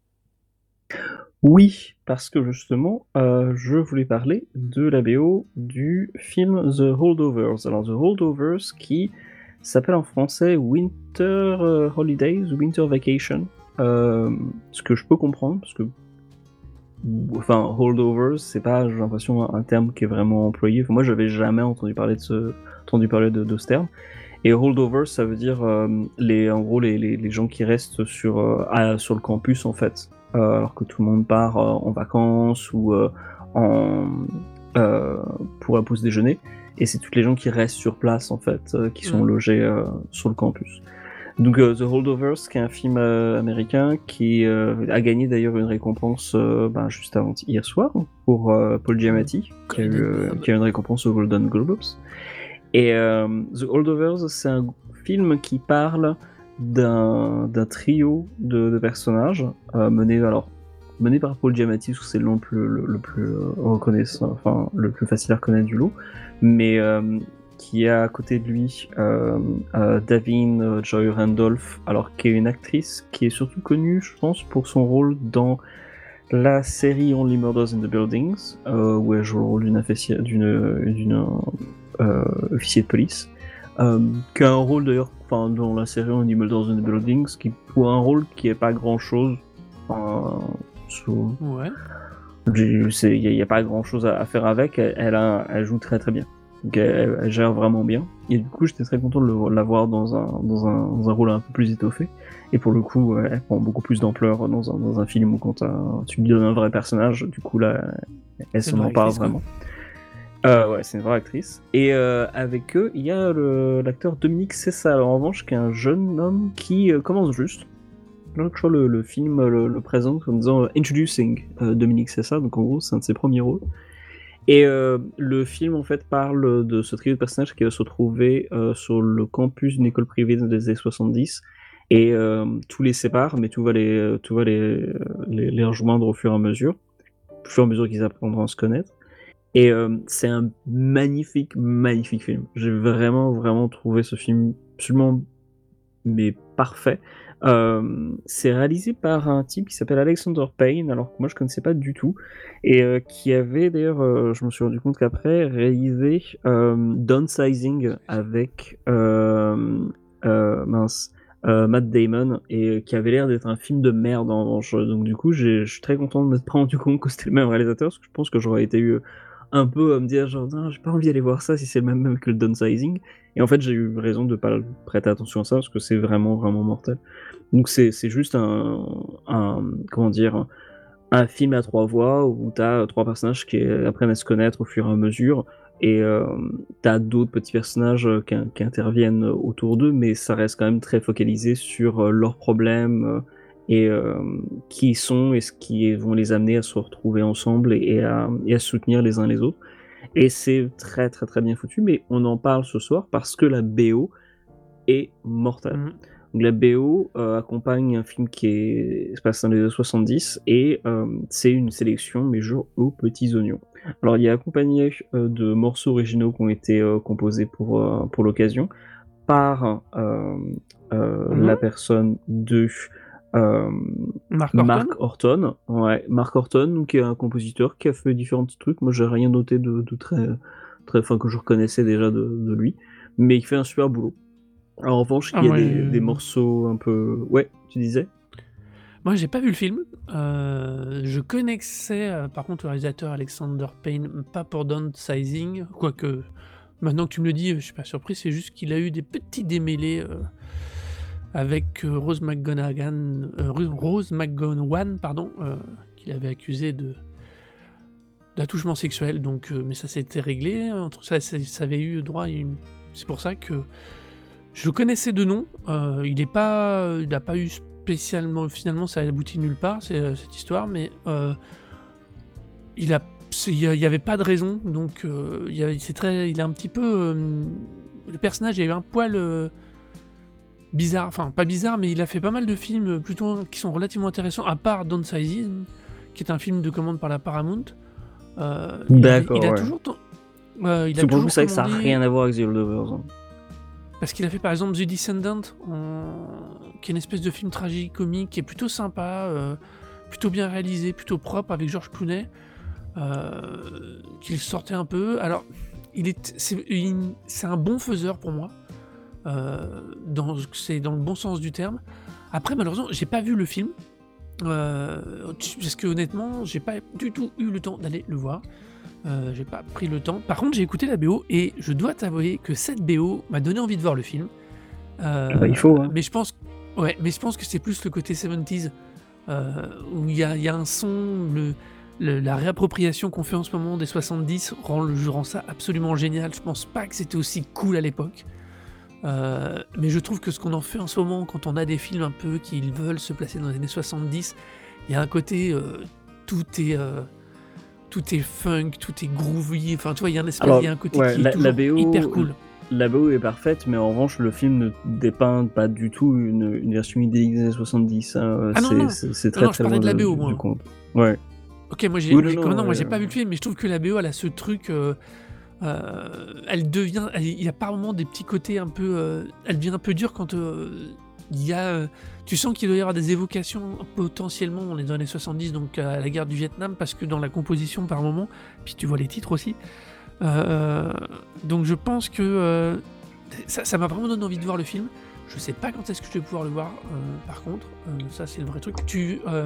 Oui, parce que justement, euh, je voulais parler de la B O du film The Holdovers. Alors, The Holdovers qui s'appelle en français Winter euh, Holidays ou Winter Vacation. Euh, ce que je peux comprendre, parce que, enfin, Holdovers, c'est pas, j'ai l'impression, un terme qui est vraiment employé. Enfin, moi, j'avais jamais entendu parler de ce, entendu parler de, de ce terme. Et holdovers, ça veut dire euh, les, en gros les, les, les gens qui restent sur, euh, à- sur le campus en fait, euh, alors que tout le monde part euh, en vacances ou euh, en, euh, pour la pause déjeuner. Et c'est toutes les gens qui restent sur place en fait, euh, qui sont Mhm. logés euh, sur le campus. Donc euh, The Holdovers, qui est un film euh, américain qui euh, a gagné d'ailleurs une récompense euh, ben, juste avant hier soir pour euh, Paul Giamatti, qui a, eu, Golden euh, Globe. qui a eu une récompense aux Golden Globes. Et euh, The Holdovers, c'est un film qui parle d'un d'un trio de, de personnages euh, mené alors mené par Paul Giamatti, parce que c'est le nom le plus, le, le plus euh, reconnaissant, enfin le plus facile à reconnaître du lot, mais euh, qui a à côté de lui euh, euh, Davin euh, Joy Randolph, alors qui est une actrice qui est surtout connue, je pense, pour son rôle dans la série Only Murders in the Buildings, euh, où elle joue le rôle d'une officier, d'une, d'une euh, officier de police, euh, qui a un rôle d'ailleurs, enfin dans la série Only Murders in the Buildings, qui pour un rôle qui est pas grand chose, enfin, sous- Ouais. il n'y a, a pas grand chose à, à faire avec, elle, elle, a, elle joue très très bien. Donc elle, elle gère vraiment bien. Et du coup, j'étais très content de le- la voir dans un, dans, un, dans un rôle un peu plus étoffé. Et pour le coup, elle prend beaucoup plus d'ampleur dans un, dans un film où quand tu lui donnes un vrai personnage, du coup là, elle C'est s'en une vraie empare actrice, quoi. vraiment. Euh, ouais, c'est une vraie actrice. Et euh, avec eux, il y a le- l'acteur Dominique Sessa, en revanche, qui est un jeune homme qui euh, commence juste. Donc, je crois le, le film le, le présente en disant euh, Introducing euh, Dominique Sessa, donc en gros, c'est un de ses premiers rôles. Et euh, le film, en fait, parle de ce trio de personnages qui va se retrouver euh, sur le campus d'une école privée des années soixante-dix. Et euh, tout les sépare, mais tout va les, tout va les, les, les rejoindre au fur et à mesure, au fur et à mesure qu'ils apprendront à se connaître. Et euh, c'est un magnifique, magnifique film. J'ai vraiment, vraiment trouvé ce film absolument, mais parfait. Euh, c'est réalisé par un type qui s'appelle Alexander Payne, alors que moi je connaissais pas du tout, et euh, qui avait d'ailleurs, euh, je me suis rendu compte qu'après, réalisé euh, Downsizing avec euh, euh, mince, euh, Matt Damon, et qui avait l'air d'être un film de merde en revanche. Donc du coup, j'ai- je suis très content de m'être pas rendu compte que c'était le même réalisateur, parce que je pense que j'aurais été eu un peu à me dire genre non, j'ai pas envie d'aller voir ça si c'est le même, même que le Downsizing. Et en fait, j'ai eu raison de pas prêter attention à ça parce que c'est vraiment, vraiment mortel. Donc, c'est, c'est juste un, un, comment dire, un film à trois voix où t'as trois personnages qui apprennent à se connaître au fur et à mesure. Et euh, t'as d'autres petits personnages qui, qui interviennent autour d'eux, mais ça reste quand même très focalisé sur euh, leurs problèmes euh, et euh, qui ils sont et ce qui vont les amener à se retrouver ensemble et, et à, et à se soutenir les uns les autres. Et c'est très très très bien foutu, mais on en parle ce soir parce que la B O est mortelle. Mhm. Donc la B O euh, accompagne un film qui est se passe dans les années soixante-dix et euh, c'est une sélection mais genre aux petits oignons. Alors il est accompagné euh, de morceaux originaux qui ont été euh, composés pour, euh, pour l'occasion par euh, euh, Mhm. la personne de euh, Mark Mark Horton. Horton. Ouais, Mark Horton, qui est un compositeur qui a fait différents petits trucs. Moi, j'ai rien noté de, de très, très, enfin, que je reconnaissais déjà de, de lui, mais il fait un super boulot. Alors, en revanche, Ah, il y a moi, des, euh, des morceaux un peu. Ouais, tu disais? moi, j'ai pas vu le film. Euh, je connaissais euh, par contre le réalisateur Alexander Payne, pas pour Downsizing, quoique maintenant que tu me le dis, je suis pas surpris, c'est juste qu'il a eu des petits démêlés euh, avec euh, Rose McGonagan, euh, Rose McGowan, pardon, euh, qu'il avait accusé de d'attouchement sexuel, donc euh, mais ça s'était réglé, entre ça, ça, ça avait eu droit à une- c'est pour ça que je le connaissais de nom, euh, il est pas, il n'a pas eu spécialement, finalement ça a abouti nulle part, c'est, euh, cette histoire, mais euh, il a, c'est- il y a- il y avait pas de raison, donc euh, il y a- c'est très, il est un petit peu, euh, le personnage il a eu un poil euh, bizarre, enfin pas bizarre, mais il a fait pas mal de films plutôt qui sont relativement intéressants, à part Downsizing, qui est un film de commande par la Paramount. Euh, il, avait- D'accord, il a ouais. toujours, ton- euh, il a C'est pour le coup, toujours c'est vrai que ça n'a commandé, rien à voir avec The Holdovers. Hein. parce qu'il a fait par exemple The Descendant, en- qui est une espèce de film tragique-comique, qui est plutôt sympa, euh, plutôt bien réalisé, plutôt propre, avec George Clooney, euh, qu'il sortait un peu. Alors, il est, c'est, il- c'est un bon faiseur pour moi, euh, dans, c'est dans le bon sens du terme. Après, malheureusement, j'ai pas vu le film, euh, parce que honnêtement, j'ai pas du tout eu le temps d'aller le voir. Euh, j'ai pas pris le temps. Par contre, j'ai écouté la B O et je dois t'avouer que cette B O m'a donné envie de voir le film. Euh, Ah bah, il faut, hein. Mais je pense, ouais, mais je pense que c'est plus le côté soixante-dix, euh, où il y a, il y a un son, le, le- la réappropriation qu'on fait en ce moment des soixante-dix rend, le, rend ça absolument génial. Je pense pas que c'était aussi cool à l'époque. Euh, mais je trouve que ce qu'on en fait en ce moment, quand on a des films un peu qui veulent se placer dans les années soixante-dix, il y a un côté, euh, tout est, euh, tout est funk, tout est groovy. Enfin, tu vois, il y a un espèce, Alors, il y a un côté ouais, qui est la, toujours la B O, hyper cool. La B O est parfaite, mais en revanche, le film ne dépeint pas du tout une, une version idéale des années soixante-dix. Hein. Ah non, C'est, non, c'est, c'est non, très non, je très parlais loin de la de- B O, du, moi. du compte. Ouais. Ok, moi j'ai, Oui, non, j'ai- non, comment- non, moi j'ai euh, pas vu le film, mais je trouve que la B O elle a ce truc, euh, euh, elle devient, elle- il y a par moments des petits côtés un peu, euh, elle devient un peu dure quand euh, il y a, euh, tu sens qu'il doit y avoir des évocations potentiellement, on est dans les années soixante-dix, donc à la guerre du Vietnam, parce que dans la composition par moment, puis tu vois les titres aussi. Euh, donc je pense que euh, ça, ça m'a vraiment donné envie de voir le film. Je sais pas quand est-ce que je vais pouvoir le voir, euh, par contre, euh, ça c'est le vrai truc. Tu, euh,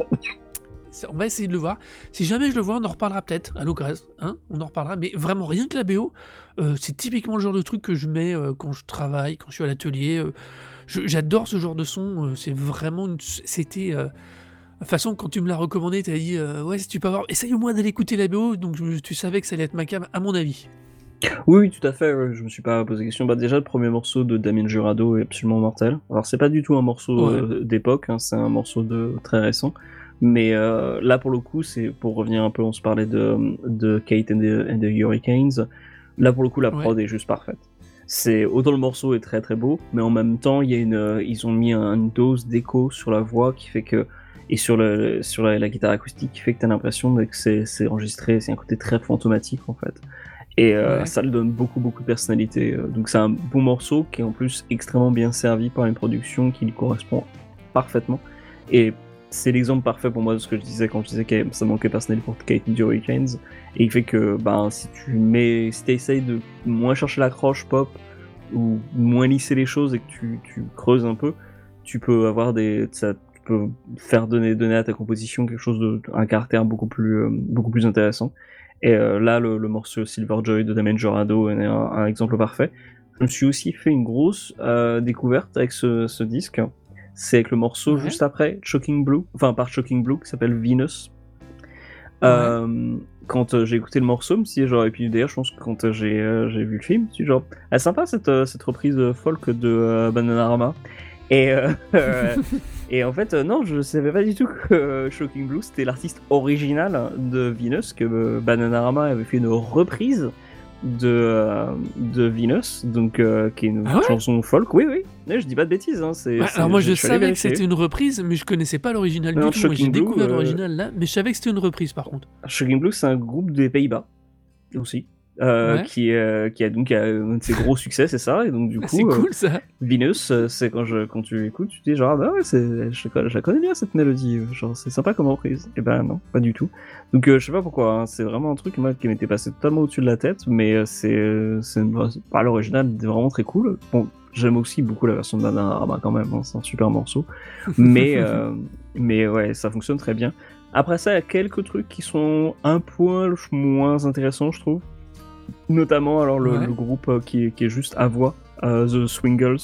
ça- on va essayer de le voir. Si jamais je le vois, on en reparlera peut-être à l'occasion. Hein, on en reparlera. Mais vraiment, rien que la B O, euh, c'est typiquement le genre de truc que je mets euh, quand je travaille, quand je suis à l'atelier. euh, je- j'adore ce genre de son. euh, c'est vraiment une. C'était. euh, de toute façon, quand tu me l'as recommandé, tu as dit euh, ouais, si tu peux avoir. Essaye au moins d'aller écouter la B O. Donc je- tu savais que ça allait être ma cam, à mon avis. Oui, oui, tout à fait. Ouais, je me suis pas posé la question. Bah, déjà, le premier morceau de Damien Jurado est absolument mortel. Alors, c'est pas du tout un morceau Ouais. euh, d'époque, hein, c'est un morceau de très récent. Mais euh, là, pour le coup, c'est pour revenir un peu, on se parlait de, de Kate and the, and the Hurricanes. Là, pour le coup, la prod est juste parfaite. C'est autant le morceau est très très beau, mais en même temps, il y a une, euh, ils ont mis un- une dose d'écho sur la voix qui fait que et sur le sur la, la guitare acoustique qui fait que t'as l'impression que c'est c'est enregistré, c'est un côté très fantomatique en fait. Et euh, Ouais. ça lui donne beaucoup beaucoup de personnalité. euh, Donc c'est un bon morceau qui est en plus extrêmement bien servi par une production qui lui correspond parfaitement. Et c'est l'exemple parfait pour moi de ce que je disais quand je disais que ça manquait de personnalité pour Kate and the Hurricanes. Et il fait que ben, si tu mets, si t'essayes de moins chercher l'accroche pop ou moins lisser les choses et que tu, tu creuses un peu, tu peux avoir des, ça, tu peux faire donner, donner à ta composition quelque chose de, un caractère beaucoup plus, euh, beaucoup plus intéressant. Et euh, là, le, le morceau Silverjoy de Damien Jurado est un, un exemple parfait. Je me suis aussi fait une grosse euh, découverte avec ce, ce disque. C'est avec le morceau Ouais. juste après, Shocking Blue, enfin par Shocking Blue, qui s'appelle Venus. Ouais. Euh, quand euh, j'ai écouté le morceau, je me suis dit, genre, et puis d'ailleurs, je pense que quand euh, j'ai euh, j'ai vu le film, je me suis dit, genre, ah, sympa cette, euh, cette reprise euh, folk de euh, Bananarama. Et, euh, euh, et en fait, euh, non, je savais pas du tout que euh, Shocking Blue c'était l'artiste original de Venus, que euh, Bananarama avait fait une reprise de, euh, de Venus, donc euh, qui est une Ah ouais chanson folk. Oui, oui, mais je dis pas de bêtises. Hein, c'est, Ouais, c'est- alors moi je, suis allé savais que vérifier. c'était une reprise, mais je connaissais pas l'original Non, du tout. Moi j'ai Shocking Blue, découvert euh, l'original là, mais je savais que c'était une reprise par contre. Shocking Blue, c'est un groupe des Pays-Bas aussi, euh, Ouais. qui, euh, qui a donc a un de ses gros succès, c'est ça. Et donc du Ah, coup, c'est euh, cool ça. Venus, euh, c'est quand je quand tu écoutes, tu te dis genre ah bah ouais, c'est, je, je la connais bien cette mélodie, euh, genre c'est sympa comme reprise. Et ben non, pas du tout. Donc euh, je sais pas pourquoi, hein, c'est vraiment un truc moi qui m'était passé totalement au-dessus de la tête, mais euh, c'est euh, c'est une- c'est pas l'original, c'est vraiment très cool. Bon, j'aime aussi beaucoup la version de Bananarama quand même, hein, c'est un super morceau. Mais euh, mais ouais, ça fonctionne très bien. Après ça, il y a quelques trucs qui sont un poil moins intéressants, je trouve. Notamment, alors, le, Ouais. le groupe euh, qui, est, qui est juste à voix, euh, The Swingles,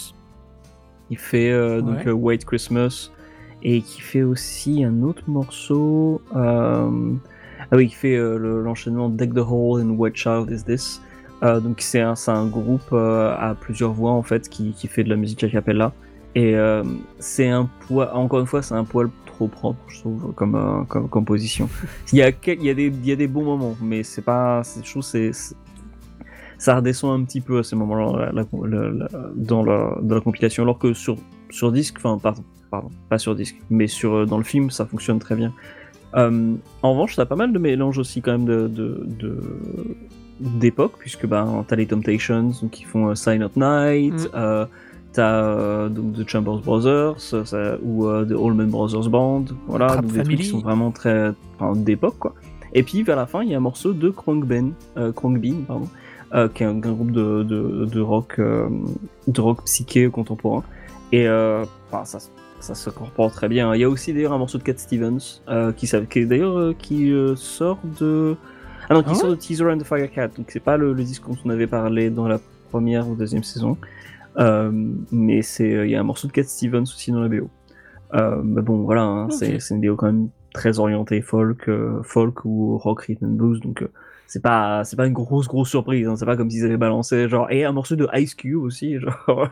qui fait euh, donc Ouais. euh, White Christmas, et qui fait aussi un autre morceau. euh, Ah oui, il fait euh, le- l'enchaînement Deck the Hole and What Child Is This. Euh, donc c'est un, c'est un groupe euh, à plusieurs voix en fait qui, qui fait de la musique a cappella. Et euh, c'est un poil, encore une fois, c'est un poil trop propre, je trouve, comme, euh, comme composition. Il y a, quel- il y a des, il y a des bons moments, mais c'est pas, c'est, je trouve, c'est, c'est- ça redescend un petit peu à ces moments-là la- la- la- la- dans, la, dans la compilation, alors que sur, sur disque, enfin, pardon, pardon, pas sur disque, mais sur, euh, dans le film, ça fonctionne très bien. Euh, en revanche, t'as pas mal de mélanges aussi quand même de, de, de- d'époque, puisque ben, t'as les Temptations donc, qui font euh, Silent Night, Mm. euh, t'as euh, donc The Chambers Brothers ça, ça- ou euh, The Allman Brothers Band, voilà, Trap donc des trucs qui Family. sont vraiment très enfin, d'époque quoi. Et puis vers la fin, il y a un morceau de Khruangbin, euh, Khruangbin, pardon, euh, qui est un, un groupe de, de, de rock, euh, de rock psyché contemporain. Et euh, enfin, ça, ça se comprend très bien. Il y a aussi d'ailleurs un morceau de Cat Stevens euh, qui, s'av- qui est d'ailleurs euh, qui euh, sort de ah non qui Ah sort ouais de Teaser and the Firecat. Donc c'est pas le, le disque dont on avait parlé dans la première ou deuxième saison, euh, mais c'est euh, il y a un morceau de Cat Stevens aussi dans la B O. Euh, mais bon voilà, hein, Ok. c'est c'est une B O quand même très orientée folk, euh, folk ou rock rhythm and blues. Donc euh, c'est pas c'est pas une grosse grosse surprise. Hein, c'est pas comme s'ils avaient balancé genre et un morceau de Ice Cube aussi genre.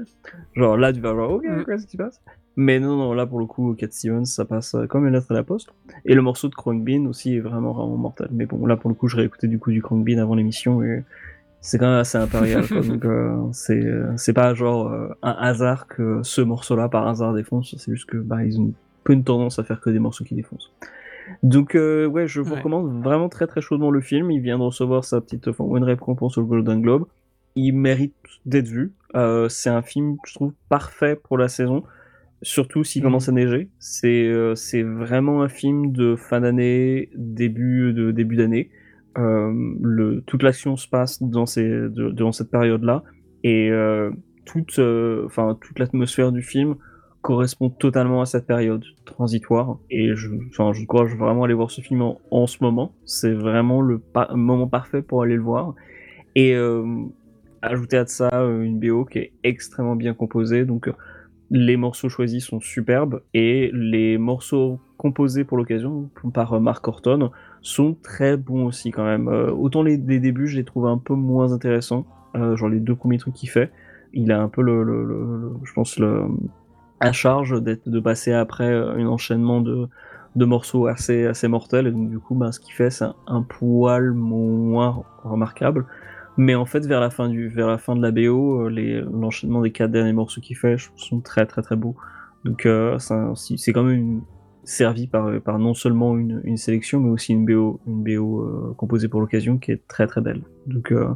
Genre là, tu vas voir, ok, Mm. qu'est-ce qui se passe? Mais non, non, là pour le coup, Cat Stevens, ça passe euh, comme une lettre à la poste. Et le morceau de Khruangbin aussi est vraiment, vraiment mortel. Mais bon, là pour le coup, je réécoutais du coup du Khruangbin avant l'émission et c'est quand même assez impérial, quoi. Donc euh, c'est euh, c'est pas genre euh, un hasard que ce morceau-là par hasard défonce. C'est juste que bah ils ont peu une tendance à faire que des morceaux qui défoncent. Donc euh, ouais, je vous Ouais. recommande vraiment très très chaudement le film. Il vient de recevoir sa petite enfin, une récompense au Golden Globe. Il mérite d'être vu. Euh, c'est un film, je trouve, parfait pour la saison, surtout s'il Mm. commence à neiger. C'est euh, c'est vraiment un film de fin d'année, début de début d'année. Euh, le, toute l'action se passe dans ces, de, dans cette période-là et euh, toute, euh, enfin toute l'atmosphère du film correspond totalement à cette période transitoire. Et je, enfin, je crois que je vais vraiment aller voir ce film en, en ce moment. C'est vraiment le pa- moment parfait pour aller le voir. Et euh, ajouter à ça euh, une B O qui est extrêmement bien composée. Donc euh, les morceaux choisis sont superbes et les morceaux composés pour l'occasion par euh, Mark Horton sont très bons aussi quand même. Euh, autant les, les débuts, je les trouve un peu moins intéressants. Euh, genre les deux premiers trucs qu'il fait, il a un peu le, le, le- le- je pense le à charge d'être de passer après euh, un enchaînement de de morceaux assez assez mortels et donc du coup ben ce qu'il fait c'est un, un poil moins remarquable. Mais en fait, vers la fin du, vers la fin de la B O, euh, les, l'enchaînement des quatre derniers morceaux qu'il fait je- sont très très très beaux. Donc euh, c'est un- si- c'est quand même une- servi par, par non seulement une, une sélection, mais aussi une B O, une B O euh, composée pour l'occasion qui est très très belle. Donc euh,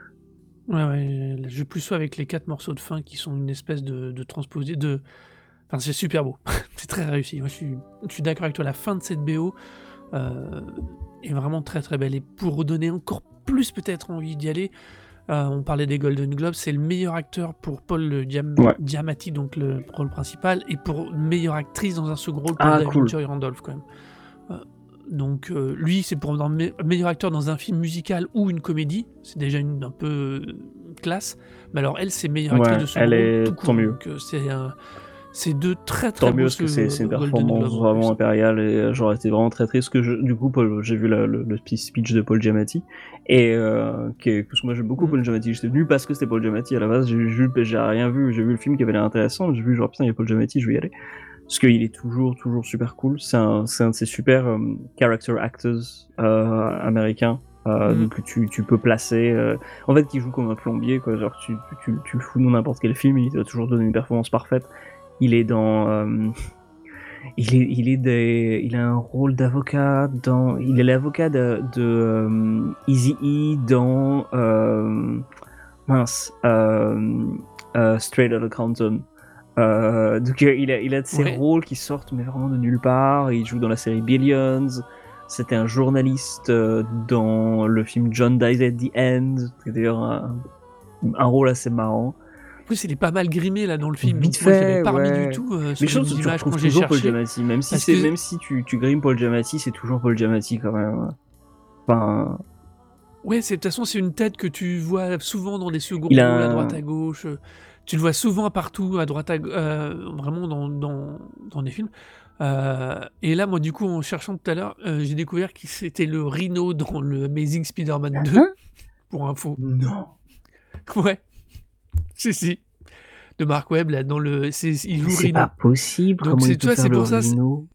Ouais, ouais, je plus sois avec les quatre morceaux de fin qui sont une espèce de, de transposé de. Enfin, c'est super beau. C'est très réussi. Moi, je suis, je suis d'accord avec toi. La fin de cette B O euh, est vraiment très très belle. Et pour redonner encore plus peut-être envie d'y aller, euh, on parlait des Golden Globes, c'est le meilleur acteur pour Paul Diam- ouais. Giamatti, donc le rôle principal, et pour meilleure actrice dans un second rôle pour Ah David cool. Joy Randolph quand même. Euh, donc euh, lui, c'est pour un me- meilleur acteur dans un film musical ou une comédie, c'est déjà une, un peu euh, classe. Mais alors elle, c'est meilleure actrice Ouais, de second elle rôle est tout tant court. mieux. Donc euh, c'est un- c'est deux très très Tant beaux mieux parce que c'est ce c'est une Golden Globe performance en vraiment plus. impériale et euh, j'aurais été vraiment très triste que je, du coup Paul- j'ai vu la- le, le petit speech de Paul Giamatti et euh, qui est- parce que moi j'aime beaucoup Mm. Paul Giamatti, j'étais venu parce que c'était Paul Giamatti à la base, j'ai vu j'ai rien vu, j'ai vu le film qui avait l'air intéressant, j'ai vu genre putain il y a Paul Giamatti, je vais y aller parce qu'il est toujours toujours super cool, c'est un, c'est un de ces super euh, character actors euh, américains. Euh, Mm. donc tu, tu peux placer euh, en fait qui joue comme un plombier quoi, genre tu, tu, tu le fous dans n'importe quel film il va toujours donner une performance parfaite. Il est dans euh, il est il est des, il a un rôle d'avocat dans il est l'avocat de, de euh, Eazy-E dans euh, mince euh, euh, Straight Outta Compton. Euh, donc euh, il a il a de ces Ouais. rôles qui sortent mais vraiment de nulle part. Il joue dans la série Billions. C'était un journaliste euh, dans le film John Dies at the End. C'est d'ailleurs un, un rôle assez marrant. En plus, il est pas mal grimé là dans le film, Vite donc moi je l'avais fait, pas remis du ouais. tout euh, Mais sur je les pense que tu images quand retrouves j'ai toujours Paul cherché. Giamatti, même si Parce c'est, que même si tu, tu grimes Paul Giamatti, c'est toujours Paul Giamatti quand même. Enfin, ouais, c'est de toute façon c'est une tête que tu vois souvent dans des seconds il a rôles à droite un, à gauche. euh, Tu le vois souvent partout à droite à gauche, vraiment dans, dans, dans des films. Heu et là, moi, du coup, en cherchant tout à l'heure, heu, j'ai découvert que c'était le Rhino dans le Amazing Spider-Man deux, Hein? pour info. Non! Ouais, si, si, de Mark Webb, là, dans le c'est il Mais joue c'est pas Rhino. possible, Donc comment il c'est tu peut vois, faire c'est le pour ça, c'est Rhino?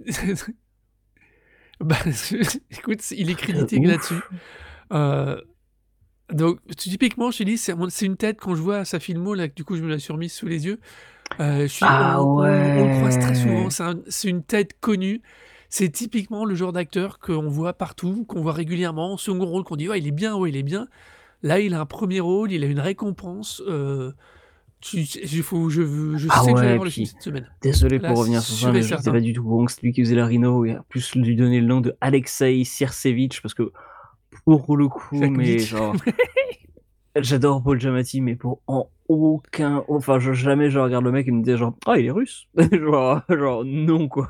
bah, écoute, il est Truc de crédité que là-dessus. ouf! Heu, donc typiquement, je te dis, c'est mon c'est une tête quand je vois sa filmo là, que du coup, je me la suis remise sous les yeux, heu, je suis Ah on on le on le croise très souvent, ouais! c'est un c'est une tête connue. C'est typiquement le genre d'acteur qu'on voit partout, qu'on voit régulièrement, second rôle qu'on dit: «Ouais, il est bien, ouais, il est bien». Là, il a un premier rôle, il a une récompense, heu, tu il faut je veux je Ah sais que je vais aller ouais, voir le film puis cette semaine. désolé Là, pour c'est revenir sur ça, sûr et mais je sais certain. pas du tout bon que c'est lui qui faisait le Rhino et en plus lui donner le nom de Alexei Sircevitch parce que pour le coup, mais Jacques genre j'adore Paul Giamatti, mais pour en aucun enfin, je jamais je regarde le mec et me dire genre: «Ah, il est russe!» genre genre non, quoi.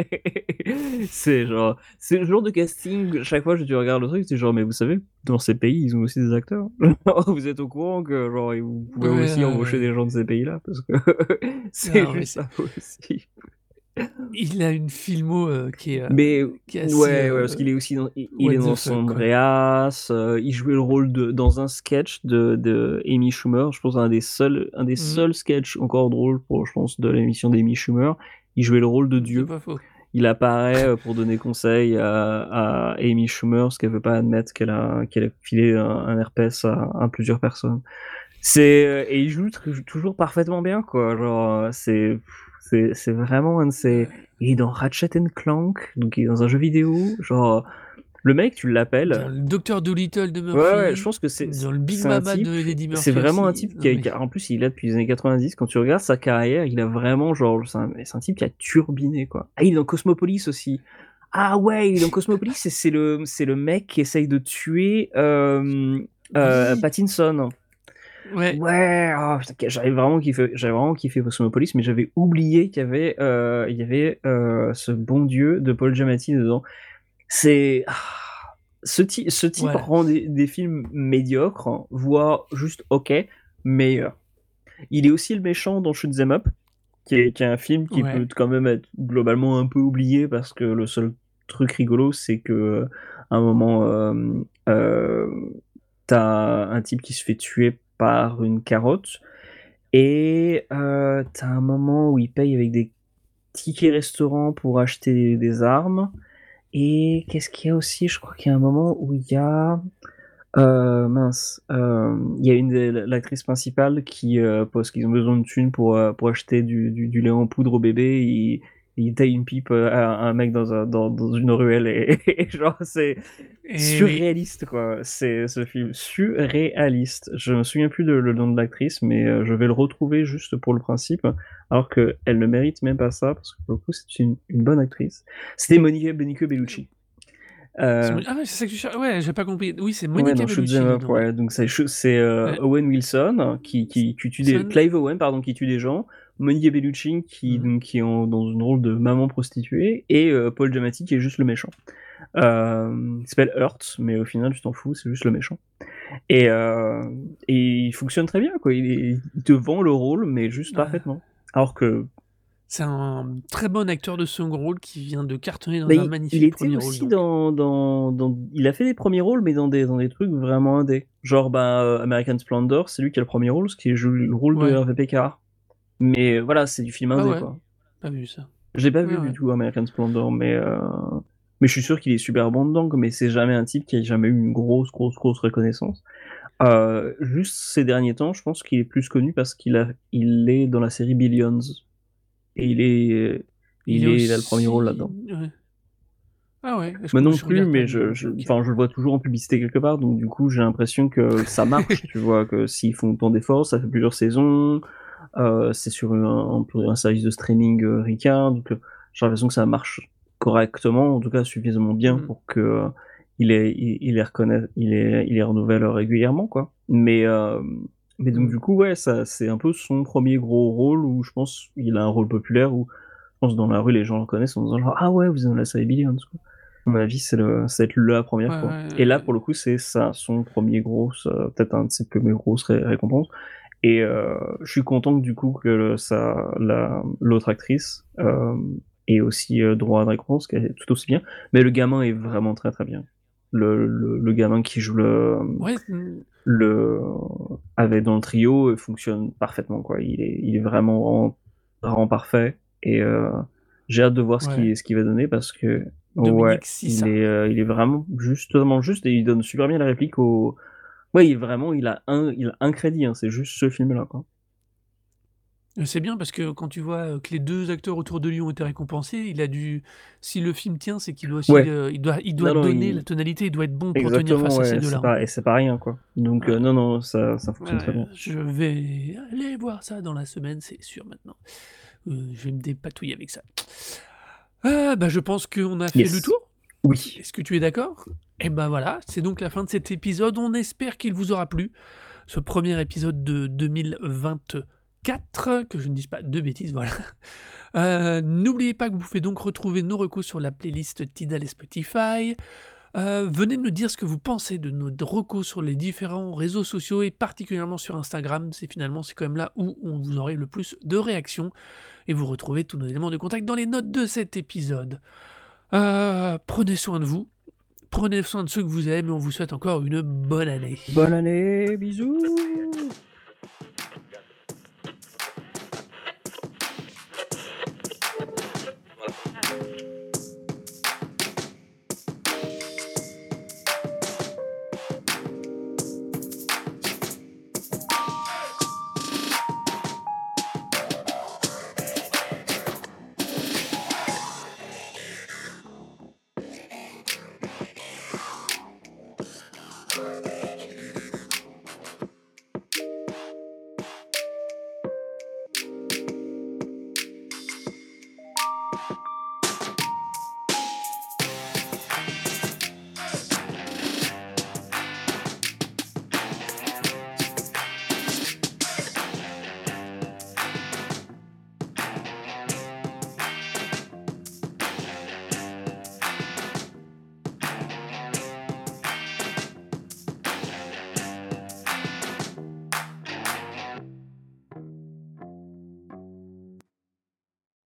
C'est genre, c'est le genre de casting, chaque fois que tu regardes le truc, c'est genre: «Mais vous savez, dans ces pays, ils ont aussi des acteurs? Vous êtes au courant que genre, et vous Ouais, pouvez ouais, aussi embaucher ouais. des gens de ces pays-là?» parce que c'est Non, mais juste c'est pas possible. il a une filmo, heu, qui est, heu, Mais qui est assez, ouais, ouais, parce qu'il heu, est aussi dans il il what est the dans fuck, quoi. Andreas, heu, il jouait le rôle de dans un sketch de de Amy Schumer, je pense un des seuls un des Mmh. seuls sketchs encore drôles pour je pense de l'émission d'Amy Schumer. Il jouait le rôle de C'est Dieu. pas faux. Il apparaît, heu, pour donner conseil à à Amy Schumer, parce qu'elle veut pas admettre qu'elle a qu'elle a filé un un herpès à à plusieurs personnes. C'est, heu et il joue tr toujours parfaitement bien, quoi, genre, heu, c'est c'est c'est vraiment un de ces Ouais. il est dans Ratchet& and Clank, donc il est dans un jeu vidéo, genre, le mec, tu Dans l'appelles le Docteur Dolittle de ouais, ouais, je Murphy, pense que c'est c dans le Big c'est un Mama type de Eddie c'est Murphy vraiment un aussi. type qui Non a mais qui a en plus, il est là depuis les années quatre-vingt-dix. Quand tu regardes sa carrière, il a vraiment genre c'est un c'est un type qui a turbiné, quoi. Ah, il est dans Cosmopolis aussi. Ah ouais, il est dans Cosmopolis et c'est le c'est le mec qui essaye de tuer, hem, heu, oui! Pattinson. Ouais. Ouais, oh putain, que j'avais vraiment kiffé j'avais vraiment kiffé Cosmopolis, mais j'avais oublié qu'il y avait, heu, il y avait, heu, ce bon Dieu de Paul Giamatti dedans. C'est ah, ce ty ce type Voilà. rend des des films médiocres, voire juste OK, meilleurs. Il est aussi le méchant dans Shoot 'Em Up, qui est qui est un film qui Ouais. peut quand même être globalement un peu oublié parce que le seul truc rigolo, c'est que, heu, à un moment, hem, hem, tu as un type qui se fait tuer par une carotte et heu, tu as un moment où il paye avec des tickets restaurants pour acheter des armes et qu'est-ce qu'il y a aussi? Je crois qu'il y a un moment où il y a, heu, mince, hem, il y a une des l'actrice principale qui, heu, parce qu'ils ont besoin de thunes pour, heu, pour acheter du du du lait en poudre au bébé, ils ils taillent une pipe, heu, à un mec dans un dans dans une ruelle et et genre c'est Et oui. surréaliste, quoi. C'est ce film surréaliste. Je me souviens plus de le nom de l'actrice, mais heu, je vais le retrouver juste pour le principe, alors qu'elle ne mérite même pas ça, parce que pour le coup, c'est une une bonne actrice. C'était Monica Benicio Bellucci. C'est Mon Heu ah ouais, c'est ça que tu cher ouais, j'ai pas compris. Oui, c'est Ouais, Monica dans Shoot 'Em Bellucci Up, dedans, ouais. ouais, donc c'est ch c'est, heu, Ouais. Owen Wilson qui qui qui tue des Son Clive Owen, pardon, qui tue des gens, Monica Bellucci qui Mmh. donc qui est en dans une rôle de maman prostituée et heu, Paul Giamatti qui est juste le méchant. Hem, il s'appelle Hurt, mais au final, tu t'en fous, c'est juste le méchant et heu et il fonctionne très bien, quoi. Il est il te vend le rôle, mais juste Ouais. parfaitement. Alors que C'est un très bon acteur de second rôle qui vient de cartonner bah, dans un il il magnifique était premier rôle aussi donc. dans dans dans il a fait des premiers rôles, mais dans des dans des trucs vraiment indés. Genre, bah, heu, American Splendor, c'est lui qui a le premier rôle, ce qui joue le rôle de Ouais. Hervé Pécard. Mais voilà, c'est du film Ah indé, ouais? quoi. Pas vu ça. Je l'ai pas Ouais, vu du ouais. tout, American Splendor, mais heu, mais je suis sûr qu'il est super bon dedans, quoi, mais c'est jamais un type qui a jamais eu une grosse, grosse, grosse reconnaissance. Heu, juste ces derniers temps, je pense qu'il est plus connu parce qu'il a il est dans la série Billions et il est Il est il est il a le premier rôle aussi là-dedans. ouais. Ah ouais, je Moi co non je plus, regarde pas mais lui, je donc je OK. enfin, je le vois toujours en publicité quelque part, donc du coup, j'ai l'impression que ça marche, tu vois? Que s'ils font autant d'efforts, ça fait plusieurs saisons, heu, c'est sur un un un service de streaming, heu, ricain, donc heu, j'ai l'impression que ça marche correctement, en tout cas suffisamment bien Mmh. pour que, heu, il les il il les reconnaisse il les il les renouvelle, régulièrement, quoi. Mais hem, mais donc Mmh. du coup, ouais, ça c'est un peu son premier gros rôle où je pense il a un rôle populaire où je pense dans la rue, les gens le connaissent en disant genre: «Ah ouais, vous êtes dans la série Billions, quoi». À mon avis, c'est le ça va être la Ouais, première fois et là, pour ouais, le coup, c'est ça, son premier grosse, heu, peut-être un de ses premiers grosses ré récompenses et heu, je suis content que du coup que le ça la l'autre actrice, hem, et aussi euh, Droit à la récompense, qui est tout aussi bien. Mais le gamin est vraiment très très bien. Le, le, le gamin qui joue le, Ouais, mm, le avec dans le trio euh, fonctionne parfaitement quoi. Il est, il est vraiment, vraiment, vraiment parfait et euh, j'ai hâte de voir ce ouais. qu'il ce qu'il va donner parce que ouais, Dominique il Sissa. est, euh, il est vraiment juste, totalement juste et il donne super bien la réplique au. Ouais, il vraiment, il a un, il a un crédit. Hein, c'est juste ce film-là quoi. Euh, C'est bien parce que quand tu vois euh, que les deux acteurs autour de lui ont été récompensés, il a dû. Si le film tient, c'est qu'il doit aussi, Ouais, euh, il doit, il doit non non, donner la il... tonalité, il doit être bon pour tenir exactement face à ces ouais, c'est deux-là en pas et plus. c'est pas rien quoi. Donc Ouais, euh, non non, ça ça fonctionne très ouais, bien. je vais aller voir ça dans la semaine, c'est sûr maintenant. Euh, je vais me dépatouiller avec ça. Ah, bah, je pense qu'on a fait le Yes. tour. Oui. Est-ce que tu es d'accord? Et ben voilà, c'est donc la fin de cet épisode. On espère qu'il vous aura plu. Ce premier épisode de deux mille vingt-quatre, que je ne dise pas de bêtises, voilà. Euh, N'oubliez pas que vous pouvez donc retrouver nos recos sur la playlist Tidal et Spotify. Euh, venez nous dire ce que vous pensez de nos recos sur les différents réseaux sociaux et particulièrement sur Instagram. C'est finalement c'est quand même là où on vous aurez le plus de réactions et vous retrouvez tous nos éléments de contact dans les notes de cet épisode. Euh, prenez soin de vous, prenez soin de ceux que vous aimez et on vous souhaite encore une bonne année. Bonne année, bisous.